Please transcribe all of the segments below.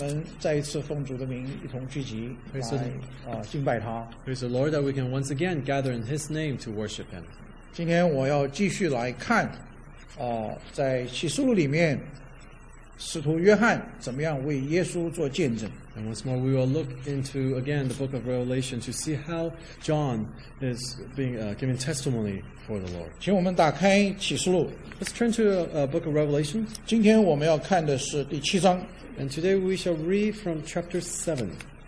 们再一次奉主的名一同聚集来敬拜他。 Praise the Lord that we can once again gather in His name to worship Him. 今天我要继续来看在启示录里面使徒约翰怎么样为耶稣做见证。 And once more, we will look into, again, the book of Revelation to see how John is being giving testimony for the Lord. 请我们打开启示录， Let's turn to book of Revelation. 今天我们要看的是第7章。 And today we shall read from chapter 7.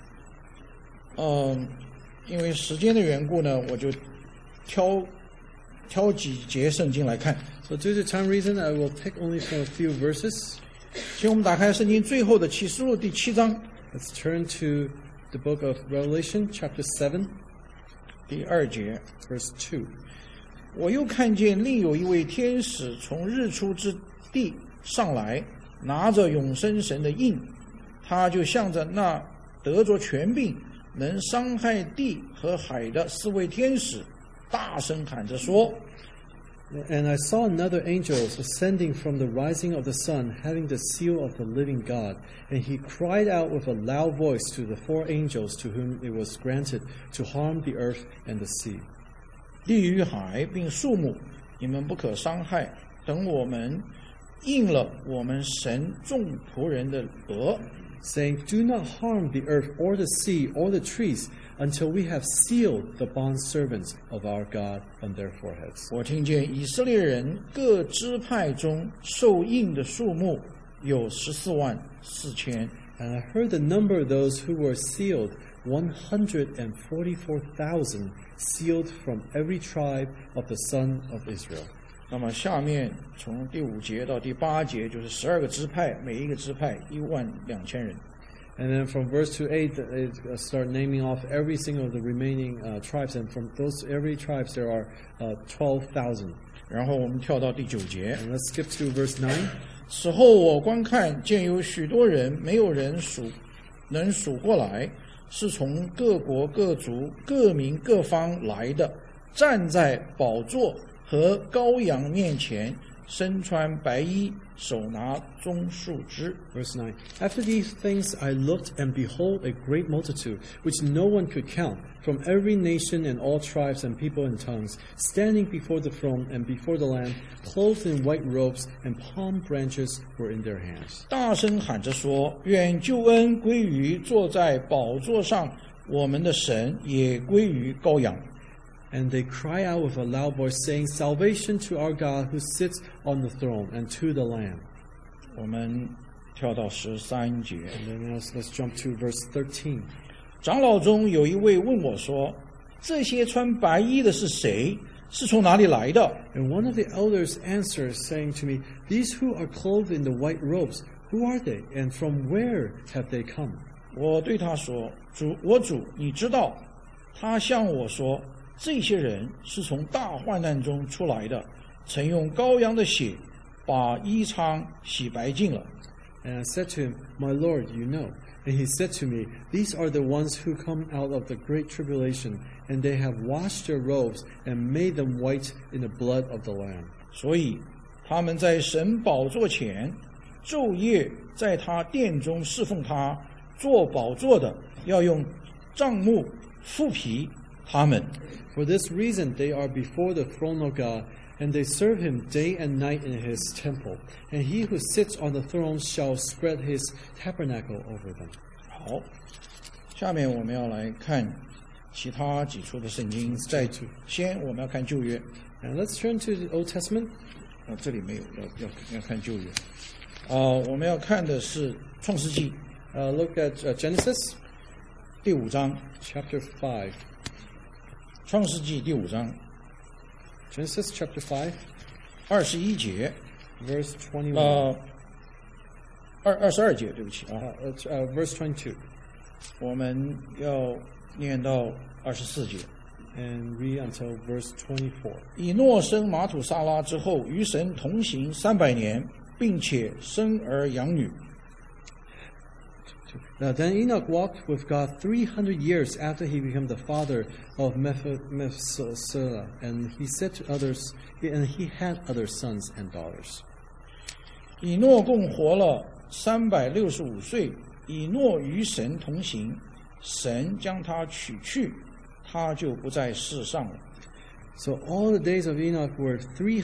因为时间的缘故呢，我就挑几节圣经来看。 So due to time reason, I will pick only from a few verses. 请我们打开圣经最后的启示录第7章。 Let's turn to the book of Revelation, chapter 7, 第2节。 verse 2. 我又看见另有一位天使从日出之地上来，拿着永生神的印，他就向着那得着权柄能伤害地和海的4位天使大声喊着说。 And I saw another angel ascending from the rising of the sun, having the seal of the living God. And he cried out with a loud voice to the 4 angels to whom it was granted to harm the earth and the sea. 地与海并树木，你们不可伤害，等我们应了我们神众仆人的额。 saying, Do not harm the earth or the sea or the trees until we have sealed the bondservants of our God on their foreheads. 我听见以色列人各支派中受印的数目有144000。 And I heard the number of those who were sealed, 144,000, sealed from every tribe of the son of Israel. 那么下面从第5节到第8节就是12个支派，每一个支派12000人。 And then from verse 2 8, it start naming off every single of the remaining tribes. And from those every tribes there are 12,000. 然后我们跳到第9节。 And let's skip to verse 9. 此后我观看，见有许多人，没有人能数过来，是从各国各族各民各方来的，站在宝座和羔羊面前，身穿白衣，手拿棕树枝。 Verse 9. After these things I looked, and behold, a great multitude, which no one could count, from every nation and all tribes and people and tongues, standing before the throne and before the Lamb, clothed in white robes, and palm branches were in their hands. 大声喊着说：愿救恩归于坐在宝座上我们的神，也归于羔羊。 And they cry out with a loud voice, saying, Salvation to our God who sits on the throne, and to the Lamb. 我们跳到13节。 And then let's jump to verse 13. 长老中有一位问我说：这些穿白衣的是谁？是从哪里来的？ And one of the elders answered, saying to me, These who are clothed in the white robes, who are they, and from where have they come? 我对他说：我主，你知道。他向我说：这些人是从大患难中出来的，曾用羔羊的血把衣裳洗白净了。 And I said to him, My Lord, you know. And he said to me, These are the ones who come out of the great tribulation, and they have washed their robes and made them white in the blood of the Lamb. 所以他们在神宝座前昼夜在他殿中侍奉他，做宝座的要用帐幕覆皮他们。 For this reason they are before the throne of God, and they serve him day and night in his temple. And he who sits on the throne shall spread his tabernacle over them. 好，下面我们要来看其他几处的圣经。先我们要看旧约。 And let's turn to the Old Testament. 这里没有，要看旧约。我们要看的是创世纪。 Look at Genesis 第5章。 Chapter 5. 创世纪第5章。 Genesis chapter 5. 21节。 Verse 21. 22节，对不起 verse 22. 我们要念到24节。 And read until verse 24. 以诺生马土撒拉之后，与神同行300年，并且生儿养女。 Then Enoch walked with God 300 years after he became the father of Methuselah, and he said to others, and he had other sons and daughters. 以诺共活了365岁， 以诺与神同行，神将他取去，他就不在世上了。 So all the days of Enoch were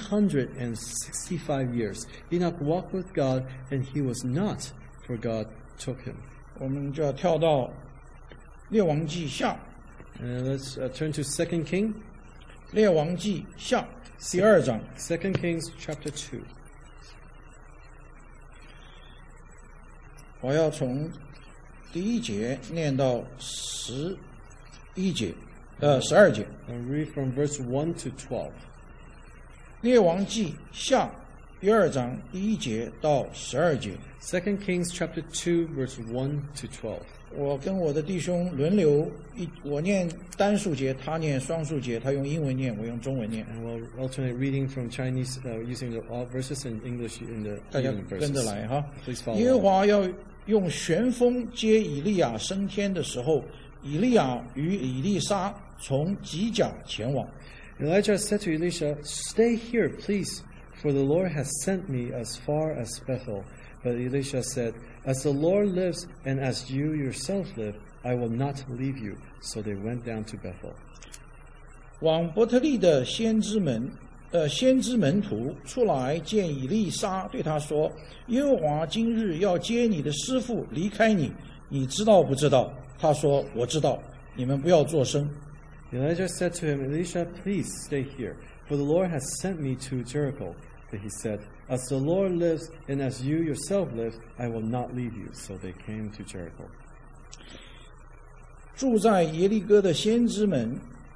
365 years. Enoch walked with God, and he was not, for God took him. 我们就要跳到列王记下， Let's turn to 2 King, 列王记下第2章。 2 Kings chapter 2. 我要从第1节念到11节，12节。 I'll read from verse 1 to 12. 列王记下第2章第1节到12节。 2 Kings chapter 2, verse 1 to 12. 我跟我的弟兄轮流，我念单数节，他念双数节，他用英文念，我用中文念， And we'll alternate reading from Chinese using the all verses and English in the 大家 even 跟着 verses. 来哈。 Please follow 耶和 along. 华要用旋风接以利亚升天的时候，以利亚与以利沙从吉甲前往。 Elijah said to Elisha, "Stay here, please, for the Lord has sent me as far as Bethel." But Elisha said, "As the Lord lives and as you yourself live, I will not leave you." So they went down to Bethel. 往伯特利的先知门徒出来见以利沙，对他说：“耶和华今日要接你的师傅离开你，你知道不知道？”他说：“我知道。你们不要作声。” Elijah said to him, "Elisha, please stay here, for the Lord has sent me to Jericho." But he said, "As the Lord lives and as you yourself live, I will not leave you." So they came to Jericho. 住在耶利哥的先知门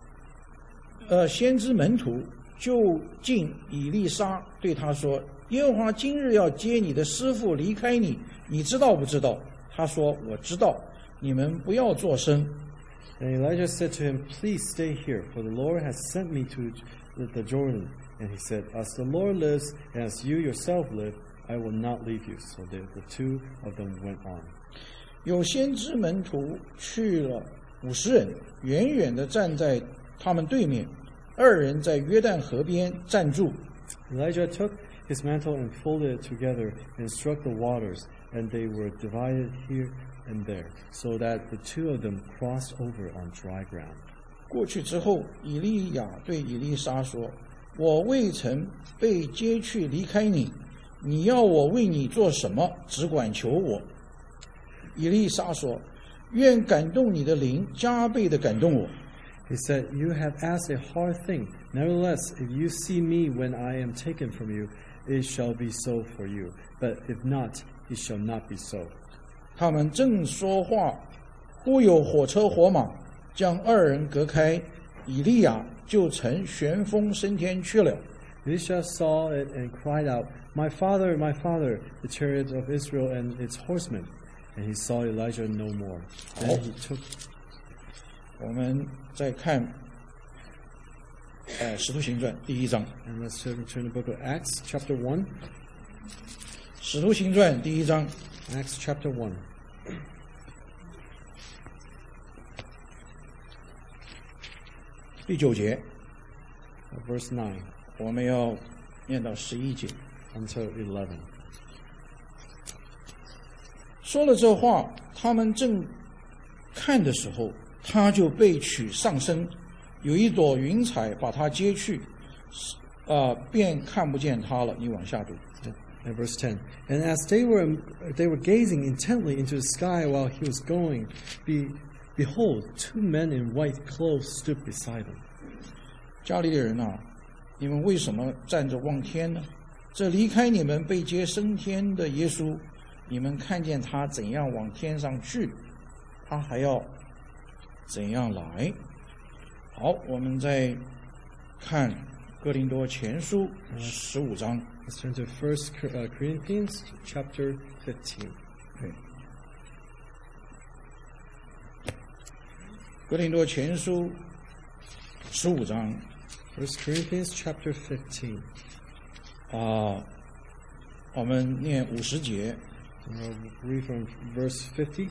徒就近以利沙，对他说：“耶和华今日要接你的师傅离开你，你知道不知道？”他说：“我知道。你们不要作声。” And Elijah said to him, "Please stay here, for the Lord has sent me to the Jordan." And he said, "As the Lord lives and as you yourself live, I will not leave you." So the two of them went on. 有先知门徒去了50人，远远地站在他们对面，二人在约旦河边站住。 Elijah took his mantle and folded it together and struck the waters, and they were divided here and there, so that the two of them crossed over on dry ground. 过去之后，以利亚对以利沙说：“我未曾被接去离开你，你要我为你做什么？只管求我。”以利沙说：“愿感动你的灵加倍的感动我。” He said, "You have asked a hard thing. Nevertheless, if you see me when I am taken from you, it shall be so for you. But if not, it shall not be so." 他们正说话，忽有火车火马将二人隔开，以利亚就乘旋风升天去了。 Elisha saw it and cried out, my father, the chariot of Israel and its horsemen." And he saw Elijah no more. Then he took. 我们再看使徒行传第1章。 And let's turn to the book of Acts, chapter 1. 使徒行传第1章 Acts chapter 1. 第9节， Verse 9 我们要念到11节。 until 11. 说了这话，他们正看的时候，他就被取上升，有一朵云彩把他接去，便看不见他了。你往下读。 And verse 10. And as they were gazing intently into the sky while he was going, behold, two men in white clothes stood beside him. 家里的人啊，你们为什么站着望天呢？这离开你们被接升天的耶稣，你们看见他怎样往天上去，他还要怎样来？好，我们再看哥林多前书15章。 Let's turn to 1 Corinthians chapter 15. 对，哥林多前书15章。 1 Corinthians chapter 15. 我们念50节。 We'll read from verse 50.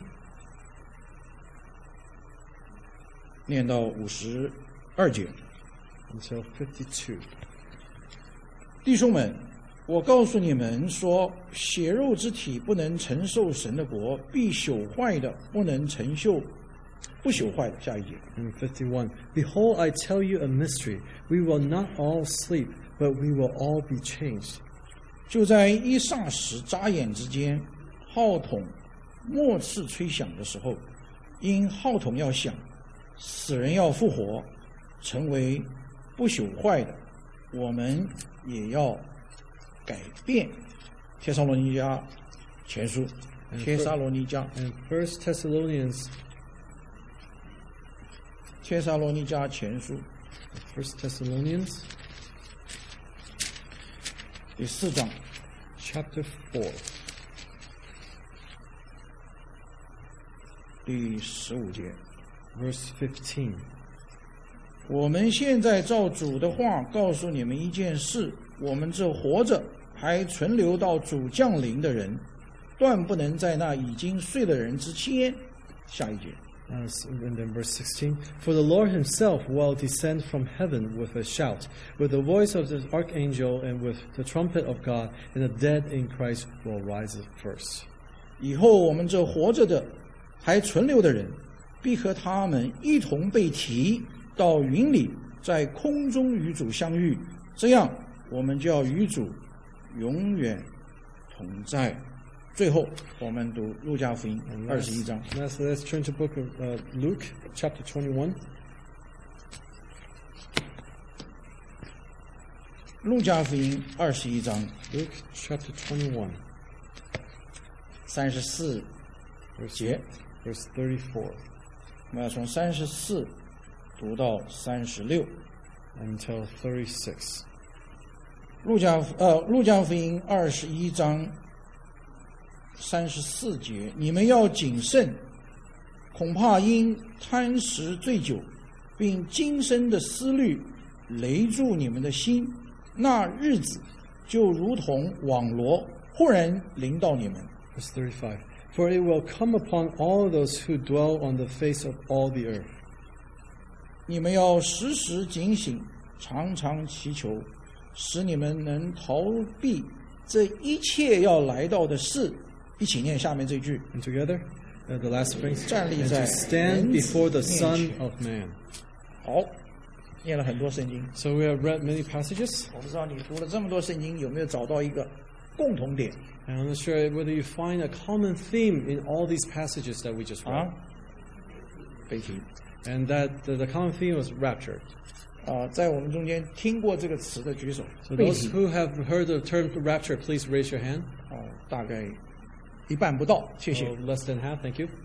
念到52节。 Until 52. 弟兄们， 我告诉你们说，血肉之体不能承受神的国，必朽坏的不能承受不朽坏的。下一节。 And 51, Behold, I tell you a mystery. We will not all sleep, but we will all be changed. 就在一霎时眨眼之间，号筒末次吹响的时候，因号筒要响，死人要复活，成为不朽坏的，我们也要改变。帖撒罗尼迦前书，帖撒罗尼迦 And 1 Thessalonians, 帖撒罗尼迦前书 1 Thessalonians 第4章 chapter 4, 第15节。 verse 15. 我们现在照主的话告诉你们一件事：我们这活着还存留到主降临的人，断不能在那已经睡的人之前。下一节。 And then verse 16, For the Lord himself will descend from heaven with a shout, with the voice of the archangel, and with the trumpet of God, and the dead in Christ will rise first. 以后我们这活着的还存留的人，必和他们一同被提到云里，在空中与主相遇，这样我们就要与主永远同在。最后我们读路加福音21章。 Let's turn to the book of Luke, chapter 21. 路加福音21章 Luke, chapter 21, 34节， verse 34. 我们要从34读到36。 Until 36. 路加福音21章34节，你们要谨慎，恐怕因贪食醉酒，并今生的思虑累住你们的心，那日子就如同网罗忽然临到你们。 Verse 35. For it will come upon all those who dwell on the face of all the earth. 你们要时时警醒，常常祈求，使你们能逃避这一切要来到的事。一起念下面这句。 And together, the last phrase, 站立 and 在 to stand 人子 before the 面 Son 前。 of Man. 好，念了很多圣经。 So we have read many passages. 我不知道你读了这么多圣经，有没有找到一个共同点 And I'm not sure whether you find a common theme in all these passages that we just read. 啊？被提 And that the common theme was rapture. 在我们中间听过这个词的举手。 So 被 those 提 who have heard the term rapture, please raise your hand. 大概一半不到，谢谢。 Oh, less than half, thank you.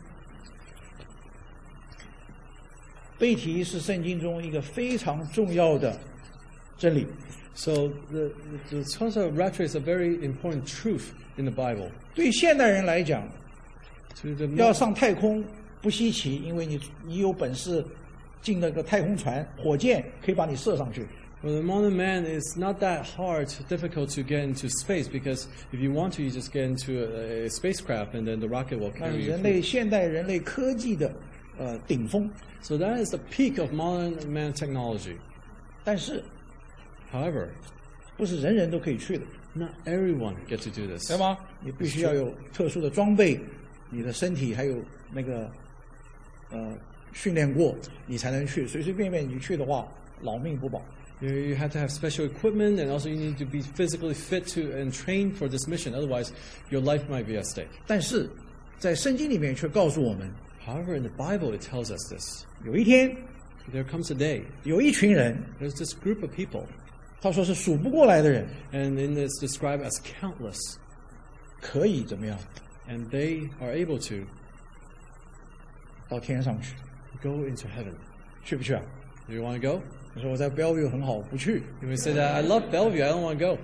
被提是圣经中一个非常重要的真理。 So the concept of rapture is a very important truth in the Bible. 对现代人来讲， To the 要上太空不稀奇，因为你有本事进那个太空船、火箭可以把你射上去。 For the modern man, it's not that hard, difficult to get into space because if you want to, you just get into a spacecraft and then the rocket will 那 carry 是 you 人类 through. 现代人类科技的顶峰。 So that is the peak of modern man technology. 但是 However, 不是人人都可以去的， not everyone get to do this. 对吗？你必须要有特殊的装备，你的身体还有那个训练过，你才能去。随随便便你去的话，老命不保。 You have to have special equipment and also you need to be physically fit to and trained for this mission. Otherwise, your life might be at stake. 但是在圣经里面却告诉我们， However, in the Bible, it tells us this. 有一天 There comes a day, 有一群人， there's this group of people, 他说是数不过来的人， and in it's described as countless, 可以怎么样 and they are able to 到天上去？ go into heaven. 去不去啊？ Do you want to go? 你说我在 Bellevue 很好，不去 You may say that, I love Bellevue, I don't want to go.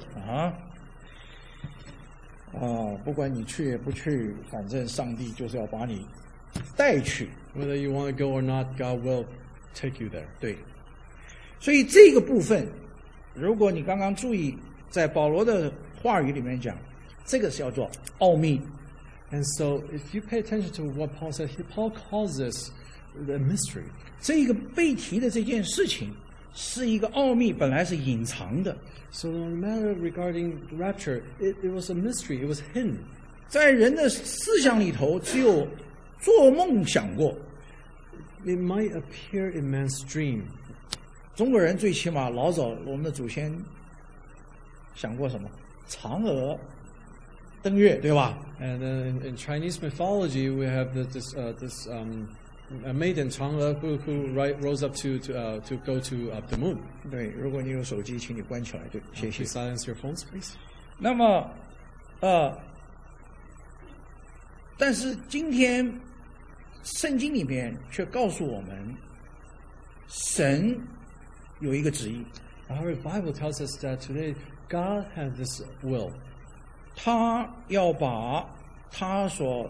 不管你去也不去，反正上帝就是要把你带去。 Whether you want to go or not, God will take you there. 对，所以这个部分，如果你刚刚注意，在保罗的话语里面讲，这个是叫做奥秘。 And so, if you pay attention to what Paul said, Paul calls this the mystery. 这个被提的这件事情， 是一个奥秘，本来是隐藏的。 So no matter regarding rapture, it was a mystery. It was hidden. 在人的思想里头，只有做梦想过。 It might appear in man's dream. 中国人最起码老早我们的祖先想过什么？嫦娥登月，对吧？ And in Chinese mythology, we have this a maiden Chang'e who rose up to go to the moon. 对，如果你有手机，请你关起来，对，谢谢 Please。silence your phones, please. 那么，但是今天圣经里面却告诉我们，神有一个旨意， Our Bible tells us that today God has this will. 他要把他所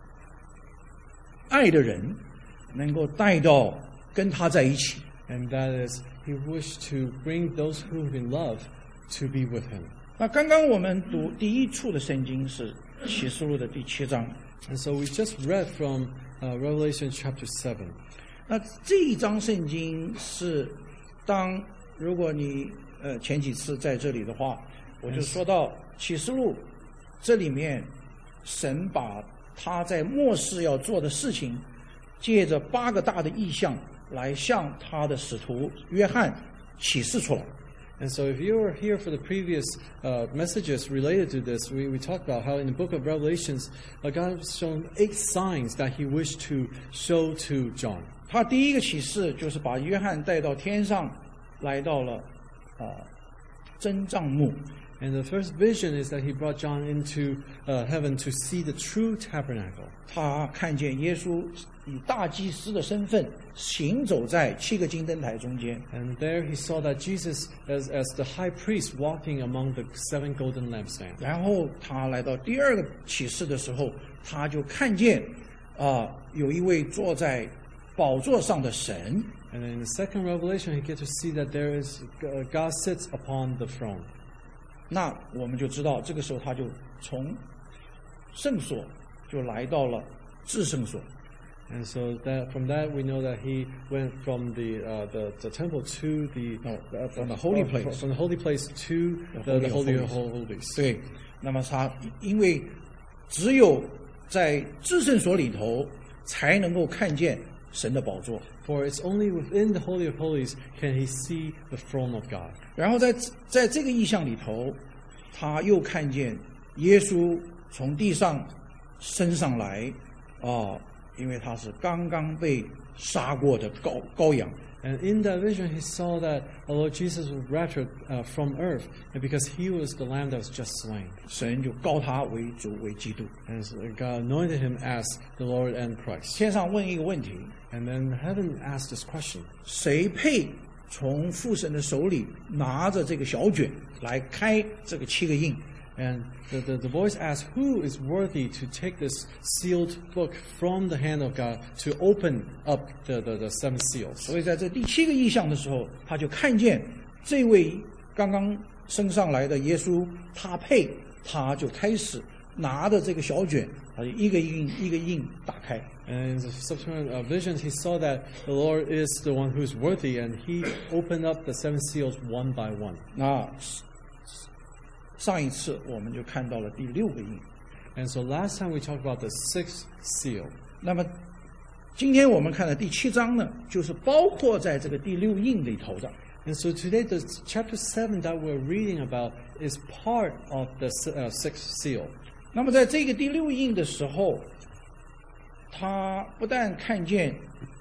爱的人能够带到跟他在一起。 And that is, He wished to bring those who in love to be with Him. 那刚刚我们读第一处的圣经是启示录的第7章， And so we just read from Revelation chapter 7. 那这一章圣经是如果你前几次在这里的话，我就说到启示录这里面，神把他在末世要做的事情，借着8个大的异象来向他的使徒约翰启示出来。 And so if you were here for the previous messages related to this, we talked about how in the book of Revelations, God has shown 8 signs that He wished to show to John. 他第一个启示就是把约翰带到天上，来到了真帐幕。 And the first vision is that He brought John into heaven to see the true tabernacle. 他看见耶稣以大祭司的身份行走在7个金灯台中间。 And there he saw that Jesus, as the high priest, walking among the 7 golden lampstands. 然后他来到第二个启示的时候，他就看见有一位坐在宝座上的神。 And in the second revelation, he gets to see that there is God sits upon the throne. 那我们就知道，这个时候他就从圣所就来到了至圣所。 And so that from that we know that he went from the temple to from the holy place. from the holy place to the holy of holies. 对，那么他因为只有在至圣所里头才能够看见神的宝座。 For it's only within the holy of holies can he see the throne of God. 然后在这个意象里头，他又看见耶稣从地上升上来，因为他是刚刚被杀过的羔羊。 And in that vision, he saw that the Lord Jesus was raptured from earth, and because he was the lamb that was just slain. 神就膏他为主为基督。 And so God anointed him as the Lord and Christ. 天上问一个问题： And then heaven asked this question. 谁配从父神的手里拿着这个小卷来开这个7个印？ And the voice asked, who is worthy to take this sealed book from the hand of God to open up the 7 seals? 所以在这第7个意象的时候，他就看见这位刚刚升上来的耶稣，他配，他就开始拿着这个小卷，他就一个印打开。 And in the subsequent visions, he saw that the Lord is the one who is worthy, and he opened up the 7 seals one by one. 那上一次我们就看到了第6个印。 And so last time we talked about the 6th seal. 那么今天我们看的第7章呢，就是包括在这个第6印里头的。 And so today, the chapter 7 that we're reading about is part of the 6th seal. 那么在这个第6印的时候，他不但看见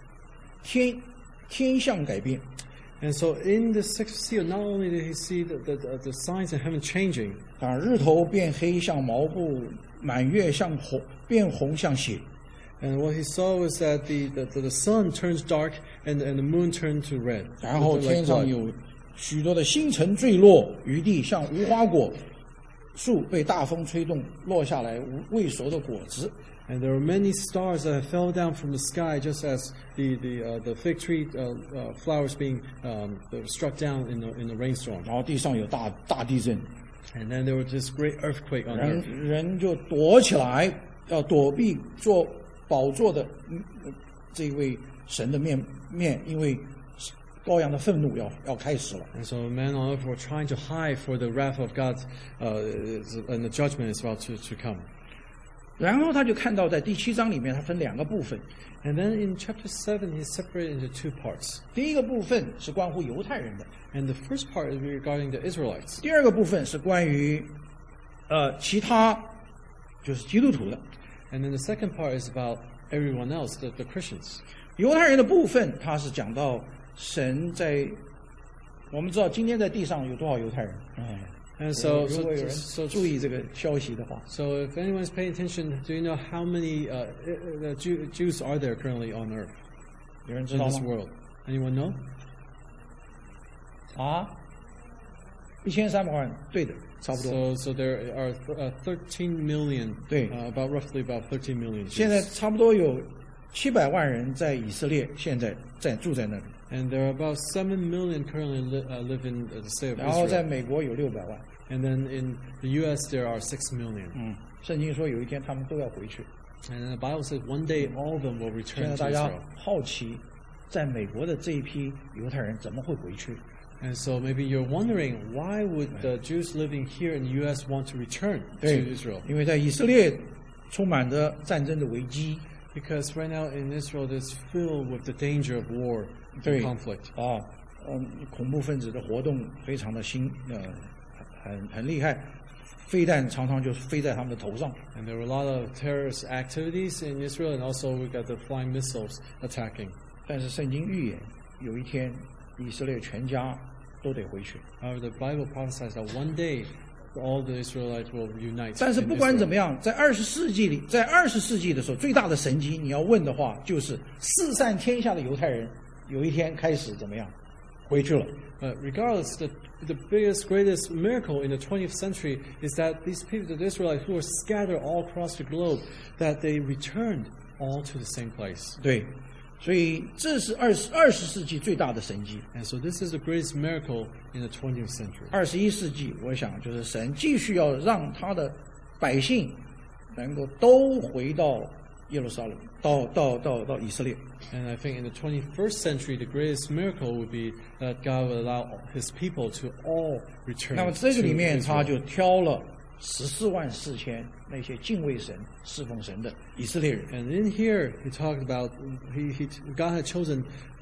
天象改变， And so in the 6th seal, not only did he see the signs in heaven changing, 日头变黑像毛布，满月变红像血。 and what he saw was that the sun turns dark and the moon turned to red. 然后 like 天上 blood. 有许多的星辰坠落于地，像无花果树被大风吹动落下来未熟的果子。 And there were many stars that fell down from the sky, just as the fig tree flowers being struck down in the rainstorm. 然后地上有大地震， And then there was this great earthquake on earth. 人就躲起来，要躲避做宝座的这位神的面，因为羔羊的愤怒要开始了。 And so men on earth were trying to hide for the wrath of God, and the judgment is about to come. 然后他就看到在第7章里面，它分2个部分。 And then in chapter 7, he's separated into 2 parts. 第一个部分是关乎犹太人的， And the first part is regarding the Israelites. 第二个部分是关于其他就是基督徒的。 And then the second part is about everyone else, the Christians. 犹太人的部分，他是讲到神在，我们知道今天在地上有多少犹太人？ And so, 如果有人 so, 注意这个消息的话， so if anyone's paying attention, do you know how many Jews are there currently on earth, 有人知 in 道 this 吗？ world? Anyone know? 啊，1300万，对的，差不多。 So there are 13 million, 对。 roughly about 13 million 现在 Jews. 差不多有700万人在以色列，现在住在那里。 And there are about 7 million currently live in the state of 然后在 Israel. 美国有600万。 And then in the U.S. there are 6 million. 圣经说有一天他们都要回去。 And then the Bible says one day all of them will 现 return 在 to 大家 Israel. 好奇，在美国的这一批犹太人怎么会回去？ And so maybe you're wondering, why would the Jews living here in the U.S. want to return to 对 Israel?， 因为在以色列充满着战争的危机 Because right now in Israel it's filled with the danger of war 对 and conflict. 啊，恐怖分子的活动非常的很厉害，飞弹常常就飞在他们的头上。 And there were a lot of terrorist activities in Israel, and also we got the flying missiles attacking. 但是圣经预言，有一天以色列全家都得回去。 However, the Bible prophesies that one day all the Israelites will unite. 但是 in 不管 Israel. 怎么样，在20世纪里，在20世纪的时候，最大的神迹，你要问的话，就是四散天下的犹太人，有一天开始怎么样，回去了。 But regardless, the biggest, greatest miracle in the 20th century is that these people, the Israelites who were scattered all across the globe, that they returned all to the same place. 对，所以这是20世纪最大的神迹。 And so this is the greatest miracle in the 20th century. 21世纪，我想就是神继续要让他的百姓能够都回到耶路撒冷，到以色列。 And I think in the 21st century, the greatest miracle would be that God will allow His people to all return 那么 to 这个里面他 Israel. 就挑了144000那些敬畏神、侍奉神的以色列人。 And in here, he talked about God had chosen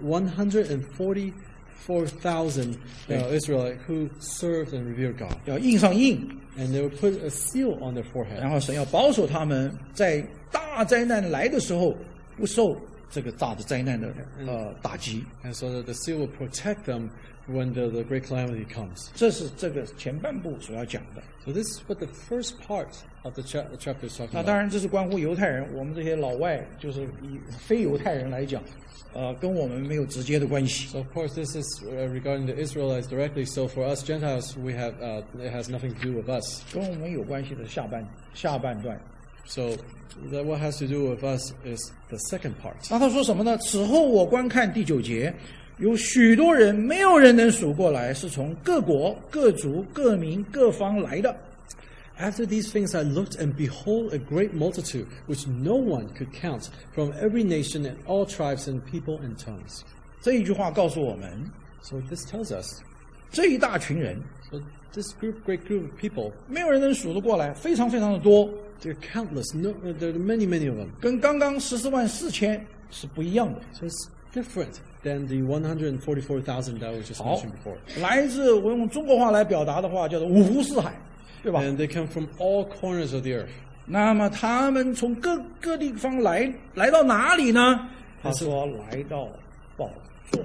144,000 Israelites who served and revered God. 要印上印， And they would put a seal on their 然 forehead. 后神要保守他们在大灾难来的时候不受这个大的灾难的打击。 And so that the seal will protect them when the great calamity comes. 这是这个前半部所要讲的。 So this is what the first part of the chapter is talking 那当 about. 然，这是关乎犹太人，我们这些老外，就是以非犹太人来讲，跟我们没有直接的关系。 So of course this is regarding the Israelites directly. So for us Gentiles, we have it has nothing to do with us. 跟我们有关系的下半段。 So that what has to do with us is the second part. 那他说什么呢？此后我观看第9节，有许多人，没有人能数过来，是从各国、各族、各民、各方来的。 After these things I looked, and behold, a great multitude, which no one could count, from every nation and all tribes and people and tongues. 这一句话告诉我们， So this tells us, 这一大群人， so this great group of people, 没有人能数得过来，非常非常的多， they're countless. No, there are many, many of them. 跟刚刚144000是不一样的。 So it's different than the 144,000 that we just 好 mentioned before. 来自我用中国话来表达的话，叫做五湖四海，对吧？ And they come from all corners of the earth. 那么他们从各地方来到哪里呢？他说来到宝座。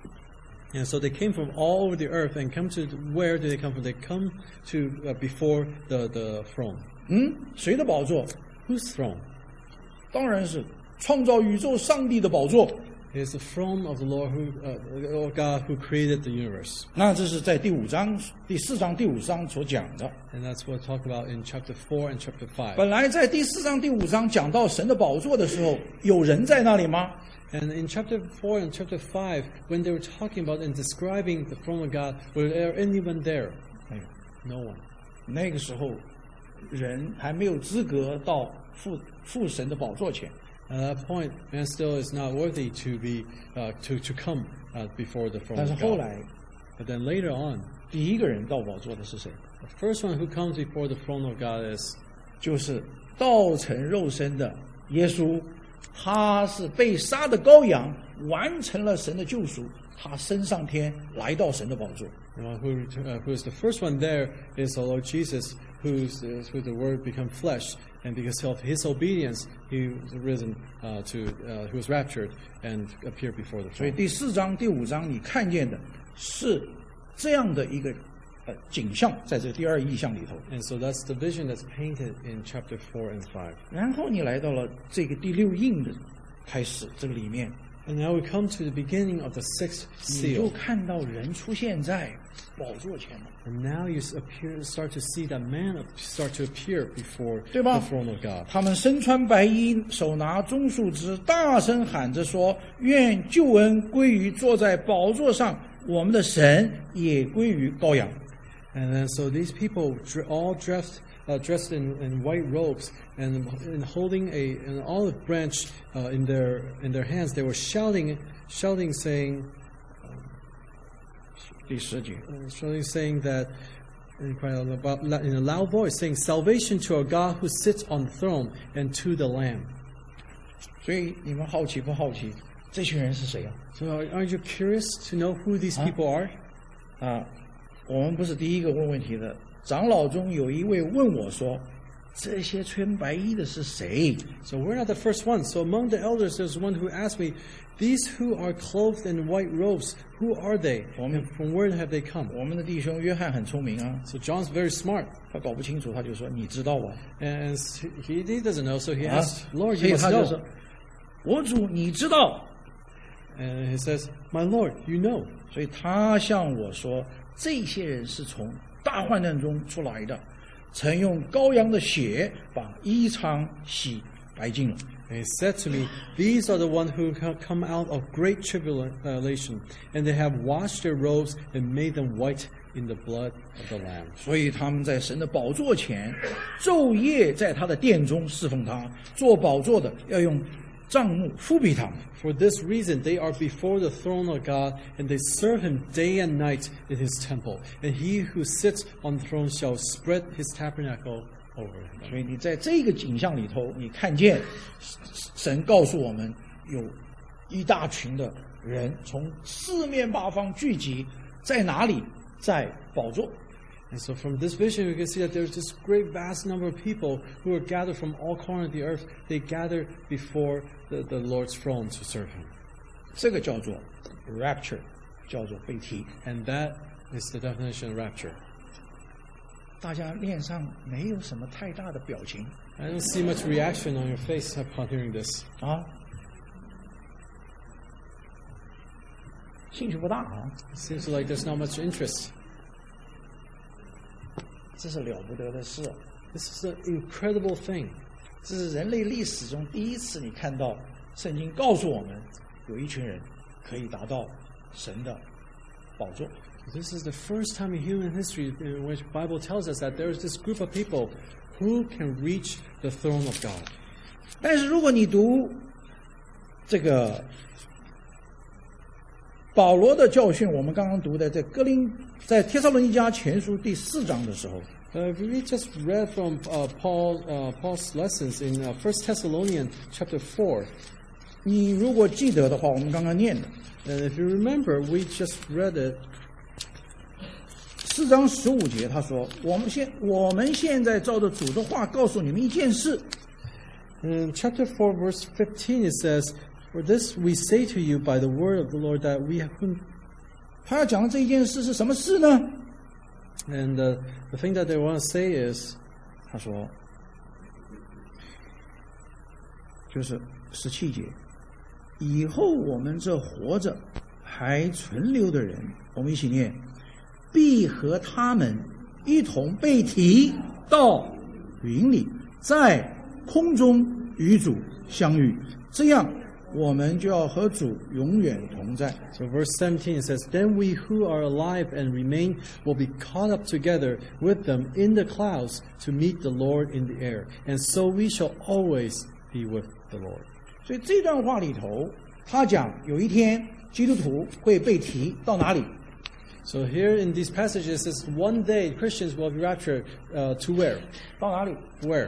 And so they came from all over the earth and come to where did they come from? They come to before the throne. 谁的宝座？ Whose throne? 当然是创造宇宙上帝的宝座。 It is the throne of the Lord or God who created the universe. 那这是在第4章第5章所讲的。 And that's what I talk about in chapter 4 and chapter 5. 本来在第4章第5章讲到神的宝座的时候，有人在那里吗？ And in chapter 4 and chapter 5, when they were talking about and describing the throne of God, were there anyone there? 没有。 No one. 那个时候，人还没有资格到父神的宝座前。 At that point, man still is not worthy to be to come before the throne 但是 of 后 God. 来 But then later on, 第一个人到宝座的是谁？ the first one who comes before the throne of God is 就是道成肉身的耶稣，他是被杀的羔羊，完成了神的救赎，他升上天，来到神的宝座。 who is the first one there is the Lord Jesus, who the Word become flesh, and because of His obedience, He was risen He was raptured and appeared before the 所以 throne. 第4章、第5章你看见的是这样的一个景象，在这个第2意象里头。 And so that's the vision that's painted in chapter 4 and 5. 然后你来到了这个第6印的开始，这个里面， And now we come to the beginning of the sixth 你就 seal. 看到人出现在宝座前了。 And now you start to see that man start to appear before 对吧？ the throne of God. 他们身穿白衣，手拿棕树枝，大声喊着说：“愿救恩归于坐在宝座上，我们的神也归于羔羊。” And then so these people all dressed in white robes and holding an olive branch in their hands, they were shouting, saying, 第10节， saying that in a loud voice, saying, "Salvation to our God who sits on the throne and to the Lamb." 所以你们好奇不好奇？这群人是谁啊？ So aren't you curious to know who these people are? 啊，我们不是第一个问问题的。长老中有一位问我说：“这些穿白衣的是谁？” So we're not the first ones. So among the elders, there's one who asked me, "These who are clothed in white robes, who are they? And from where have they come?" 我们的弟兄约翰很聪明啊， So John's very smart, 他搞不清楚，他就说：“你知道吧 and he doesn't know. So he？” 啊， asks, "Lord, 所 you 以 must 他就说 know." ：“ 我主，你知道。” And he says, "My Lord, you know." 所以他向我说，这些人是从大患难中出来的，曾用羔羊的血把衣裳洗白净了。 And he said to me, "These are the ones who come out of great tribulation, and they have washed their robes and made them white in the blood of the Lamb." 所以他们在神的宝座前，昼夜在他的殿中侍奉他。做宝座的要用帐幕覆庇他们。 For this reason, they are before the throne of God, and they serve Him day and night in His temple. And He who sits on the throne shall spread His tabernacle over them. 所以你在这个景象里头，你看见神告诉我们，有一大群的人从四面八方聚集，在哪里？在宝座。 And so from this vision, we can see that there's this great vast number of people who are gathered from all corners of the earth. They gather before the Lord's throne to serve Him. 这个叫做 rapture， 叫做被提。 And that is the definition of rapture. 大家脸上没有什么太大的表情 I don't see much reaction on your face upon hearing this. 啊，兴趣不大啊， It seems like there's not much interest. 这是了不得的事。 This is an incredible thing. 这是人类历史中第一次，你看到圣经告诉我们，有一群人可以达到神的宝座。 This is the first time in human history in which the Bible tells us that there is this group of people who can reach the throne of God. 但是如果你读这个保罗的教训，我们刚刚读的在帖撒罗尼迦前书第4章的时候， We just read from Paul's lessons in 1 Thessalonians chapter 4. 你如果记得的话，我们刚刚念的 And if you remember, we just read it. 4章15节，他说：“我们现在照着主的话告诉你们一件事， In chapter 4, verse 15, it says, "For this we say to you by the word of the Lord that we have..." 他要讲的这一件事是什么事呢？ And the thing that they want to say is, 他说，就是17节，以后我们这活着还存留的人，我们一起念，必和他们一同被提到云里，在空中与主相遇，这样我们就要和主永远同在。 so verse 17 it says, "Then we who are alive and remain will be caught up together with them in the clouds to meet the Lord in the air, and so we shall always be with the Lord." 所以这段话里头，他讲有一天基督徒会被提到哪里？ So here in these passages, it says one day Christians will be raptured to where? 到哪里？ Where?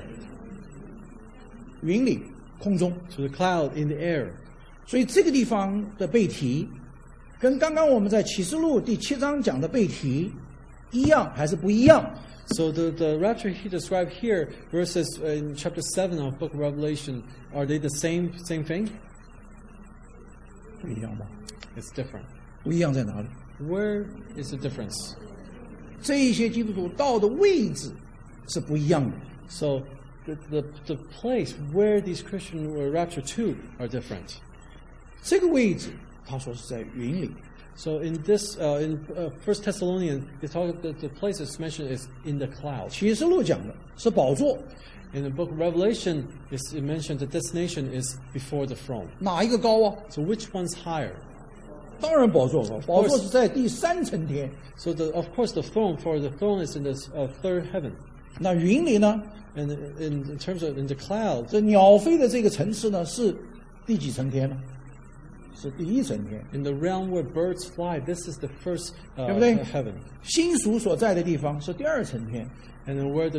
云里，空中。 To the cloud in the air. 所以这个地方的被提，跟刚刚我们在启示录第7章讲的被提一样还是不一样？ So the rapture he described here versus in chapter 7 of book of Revelation, are they the same thing? 不一样吧？ It's different. 不一样在哪里？ Where is the difference? 这一些基督徒到的位置是不一样的。 So the place where these Christians were raptured to are different. 这个位置，他说是在云里。 So in this in 1 Thessalonians, they talk that the place that's mentioned is in the cloud. 启示录讲的是宝座， In the book of Revelation, it mentioned the destination is before the throne. 哪一个高啊？ So which one's higher? 当然宝座高，宝座是在第3层天。 So of course the throne is in the third heaven. 那云里呢？ And in terms of in the cloud, 这鸟飞的这个层次呢，是第几层天呢？是第1层天。 in the realm where birds fly, this is the first 对不对？ heaven. 新属所在的地方是第2层天 And then where the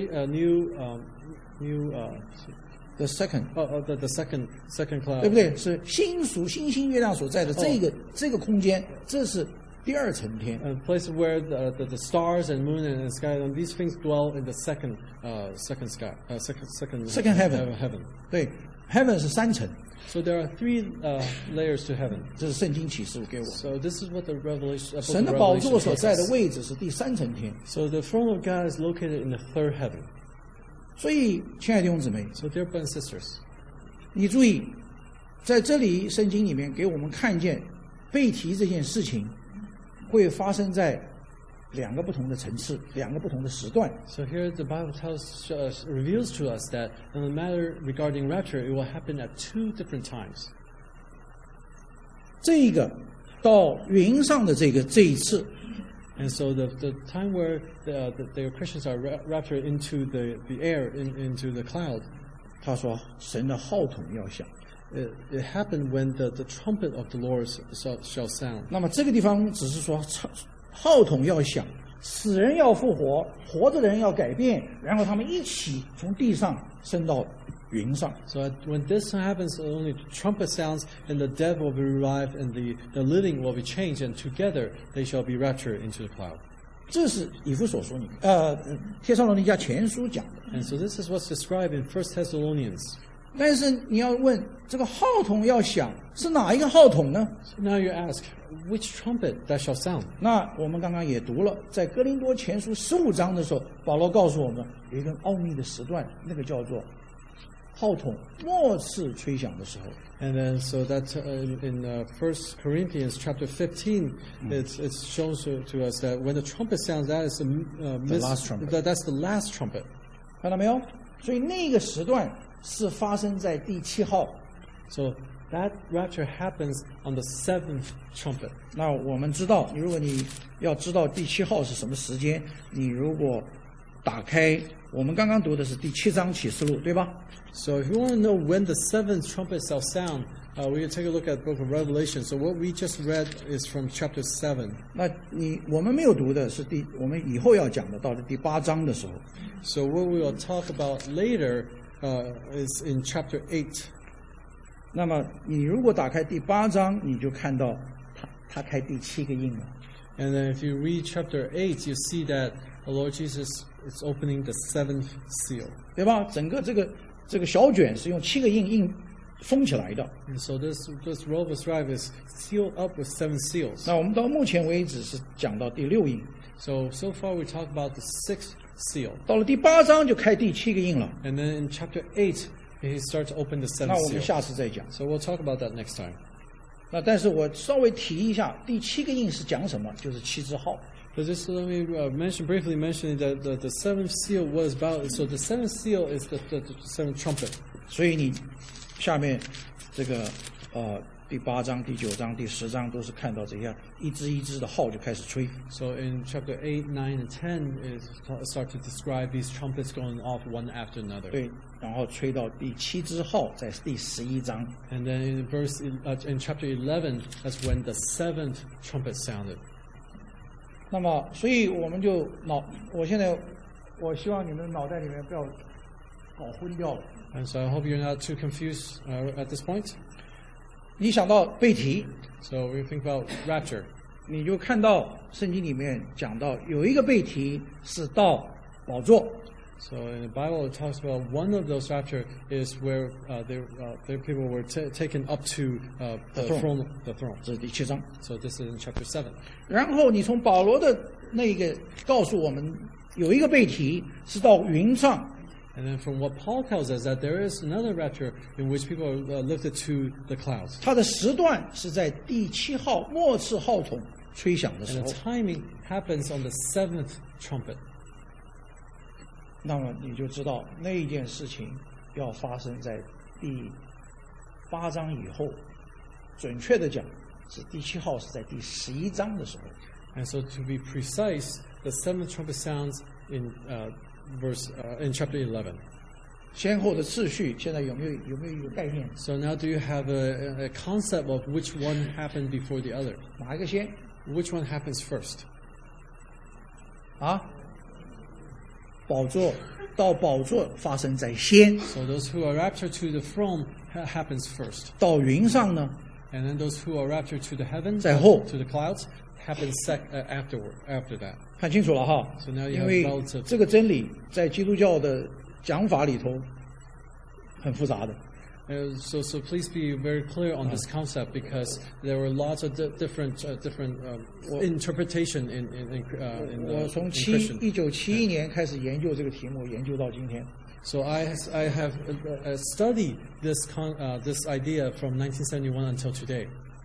，the second， the second cloud. 对不对？是新属星星月亮所在的这个空间，这是第2层天。 A place where the stars and moon and the sky and these things dwell in the second sky, Second heaven. heaven. 对 ，heaven 是3层， So there are 3 layers to heaven. 这是圣经启示录给我们。 So this is what the Revelation. book 神 of 的宝 Revelation 座所 tells 在的 us. 位置是第3层天。 So the throne of God is located in the third heaven. 所以，亲爱的弟兄姊妹， So dear brothers and sisters, 你注意，在这里圣经里面给我们看见被提这件事情会发生在2个不同的层次、2个不同的时段。 so here the Bible reveals to us that in the matter regarding rapture, it will happen at 2 different times. 这一个到云上的这一次， And so the time where the Christians are raptured into the air, into the cloud, 他说神的号筒要响。 it happened when the trumpet of the Lord shall sound. 那么这个地方只是说号筒要响，死人要复活，活着的人要改变，然后他们一起从地上升到云上。 So when this happens, only trumpet sounds, and the dead will be revived, and the living will be changed, and together they shall be raptured into the cloud. 这是以弗所书帖撒罗尼迦前书讲的。 And so this is what's described in 1 Thessalonians. 但是你要问这个号筒要响是哪一个号筒呢？ So now you ask, which trumpet that shall sound? 那我们刚刚也读了，在哥林多前书15章的时候，保罗告诉我们有一个奥秘的时段，那个叫做号筒末次吹响的时候。 And then so that in 1 Corinthians chapter 15, it shows to us that when the trumpet sounds, that is The last trumpet. That's the last trumpet. 看到没有？所以那个时段是发生在第7号。 So that rapture happens on the 7th trumpet. 那我们知道，如果你要知道第7号是什么时间，你如果打开我们刚刚读的是第7章启示录，对吧？ So if you want to know when the 7th trumpet shall sound, we can take a look at the book of Revelation. So what we just read is from chapter 7. 那我们没有读的是我们以后要讲的，到了第8章的时候。 So what we will talk about later is in chapter 8. 那么你如果打开第8章，你就看到他开第7个印了。 And then if you read chapter 8, you see that the Lord Jesus is opening the 7th seal. 对吧？整个这个小卷是用7个印封起来的。 And so this robe of scribe is sealed up with 7 seals. 那我们到目前为止是讲到第6印， So far we talk about the 6th seal. 到了第8章就开第7个印了。 And then in chapter 8, he starts to open the 那 7th 我们 seal. 下次再讲。 So we'll talk about that next time. 那但是我稍微提一下，第7个印是讲什么？就是7支号。 So just let me briefly mention that the 7th seal was about. So the 7th seal is the 7th trumpet. 所以你下面这个第8章、第9章、第10章都是看到这样一支一支的号就开始吹。 So in chapter 8, 9, and 10, it starts to describe these trumpets going off one after another. 对，然后吹到第7支号，在第11章。 And then in chapter 11, that's when the 7th trumpet sounded. 那么，所以我们就我希望你们脑袋里面不要搞昏掉了。 And so I hope you're not too confused at this point. 你想到被提， So we think about rapture. 你就看到圣经里面讲到有一个被提是到宝座， So in the Bible, it talks about one of those rapture is where their people were taken up to the throne. The throne. 这是第7章。 So this is in chapter 7. 然后你从保罗的那个告诉我们，有一个被提是到云上。 And then from what Paul tells us that there is another rapture in which people are lifted to the clouds. 它的时段是在第7号末次号筒吹响的时 And 候 the，timing happens on the 7th trumpet. 那么你就知道那一件事情要发生在第8章以后，准确的讲是第7号是在第11章的时候。 And so to be precise, the 7th trumpet sounds in in chapter 11. 先后的次序现在有没有一个概念？ So now do you have a concept of which one happened before the other? 哪一个先？ Which one happens first? 啊？宝座发生在先， So those who are raptured to the throne happens first. 到云上呢 And then those who are raptured to the heavens, 在后。 to the clouds, happens after that. 看清楚了哈 So now，you 因 have 为 relative. 这个真理在基督教的讲法里头很复杂的。 So please be very clear on this concept because there were lots of different interpretation in 我 the 从 in Christian. 1971年开始研究这个题目，研究到今天。 So I have studied this idea from 1971 until today.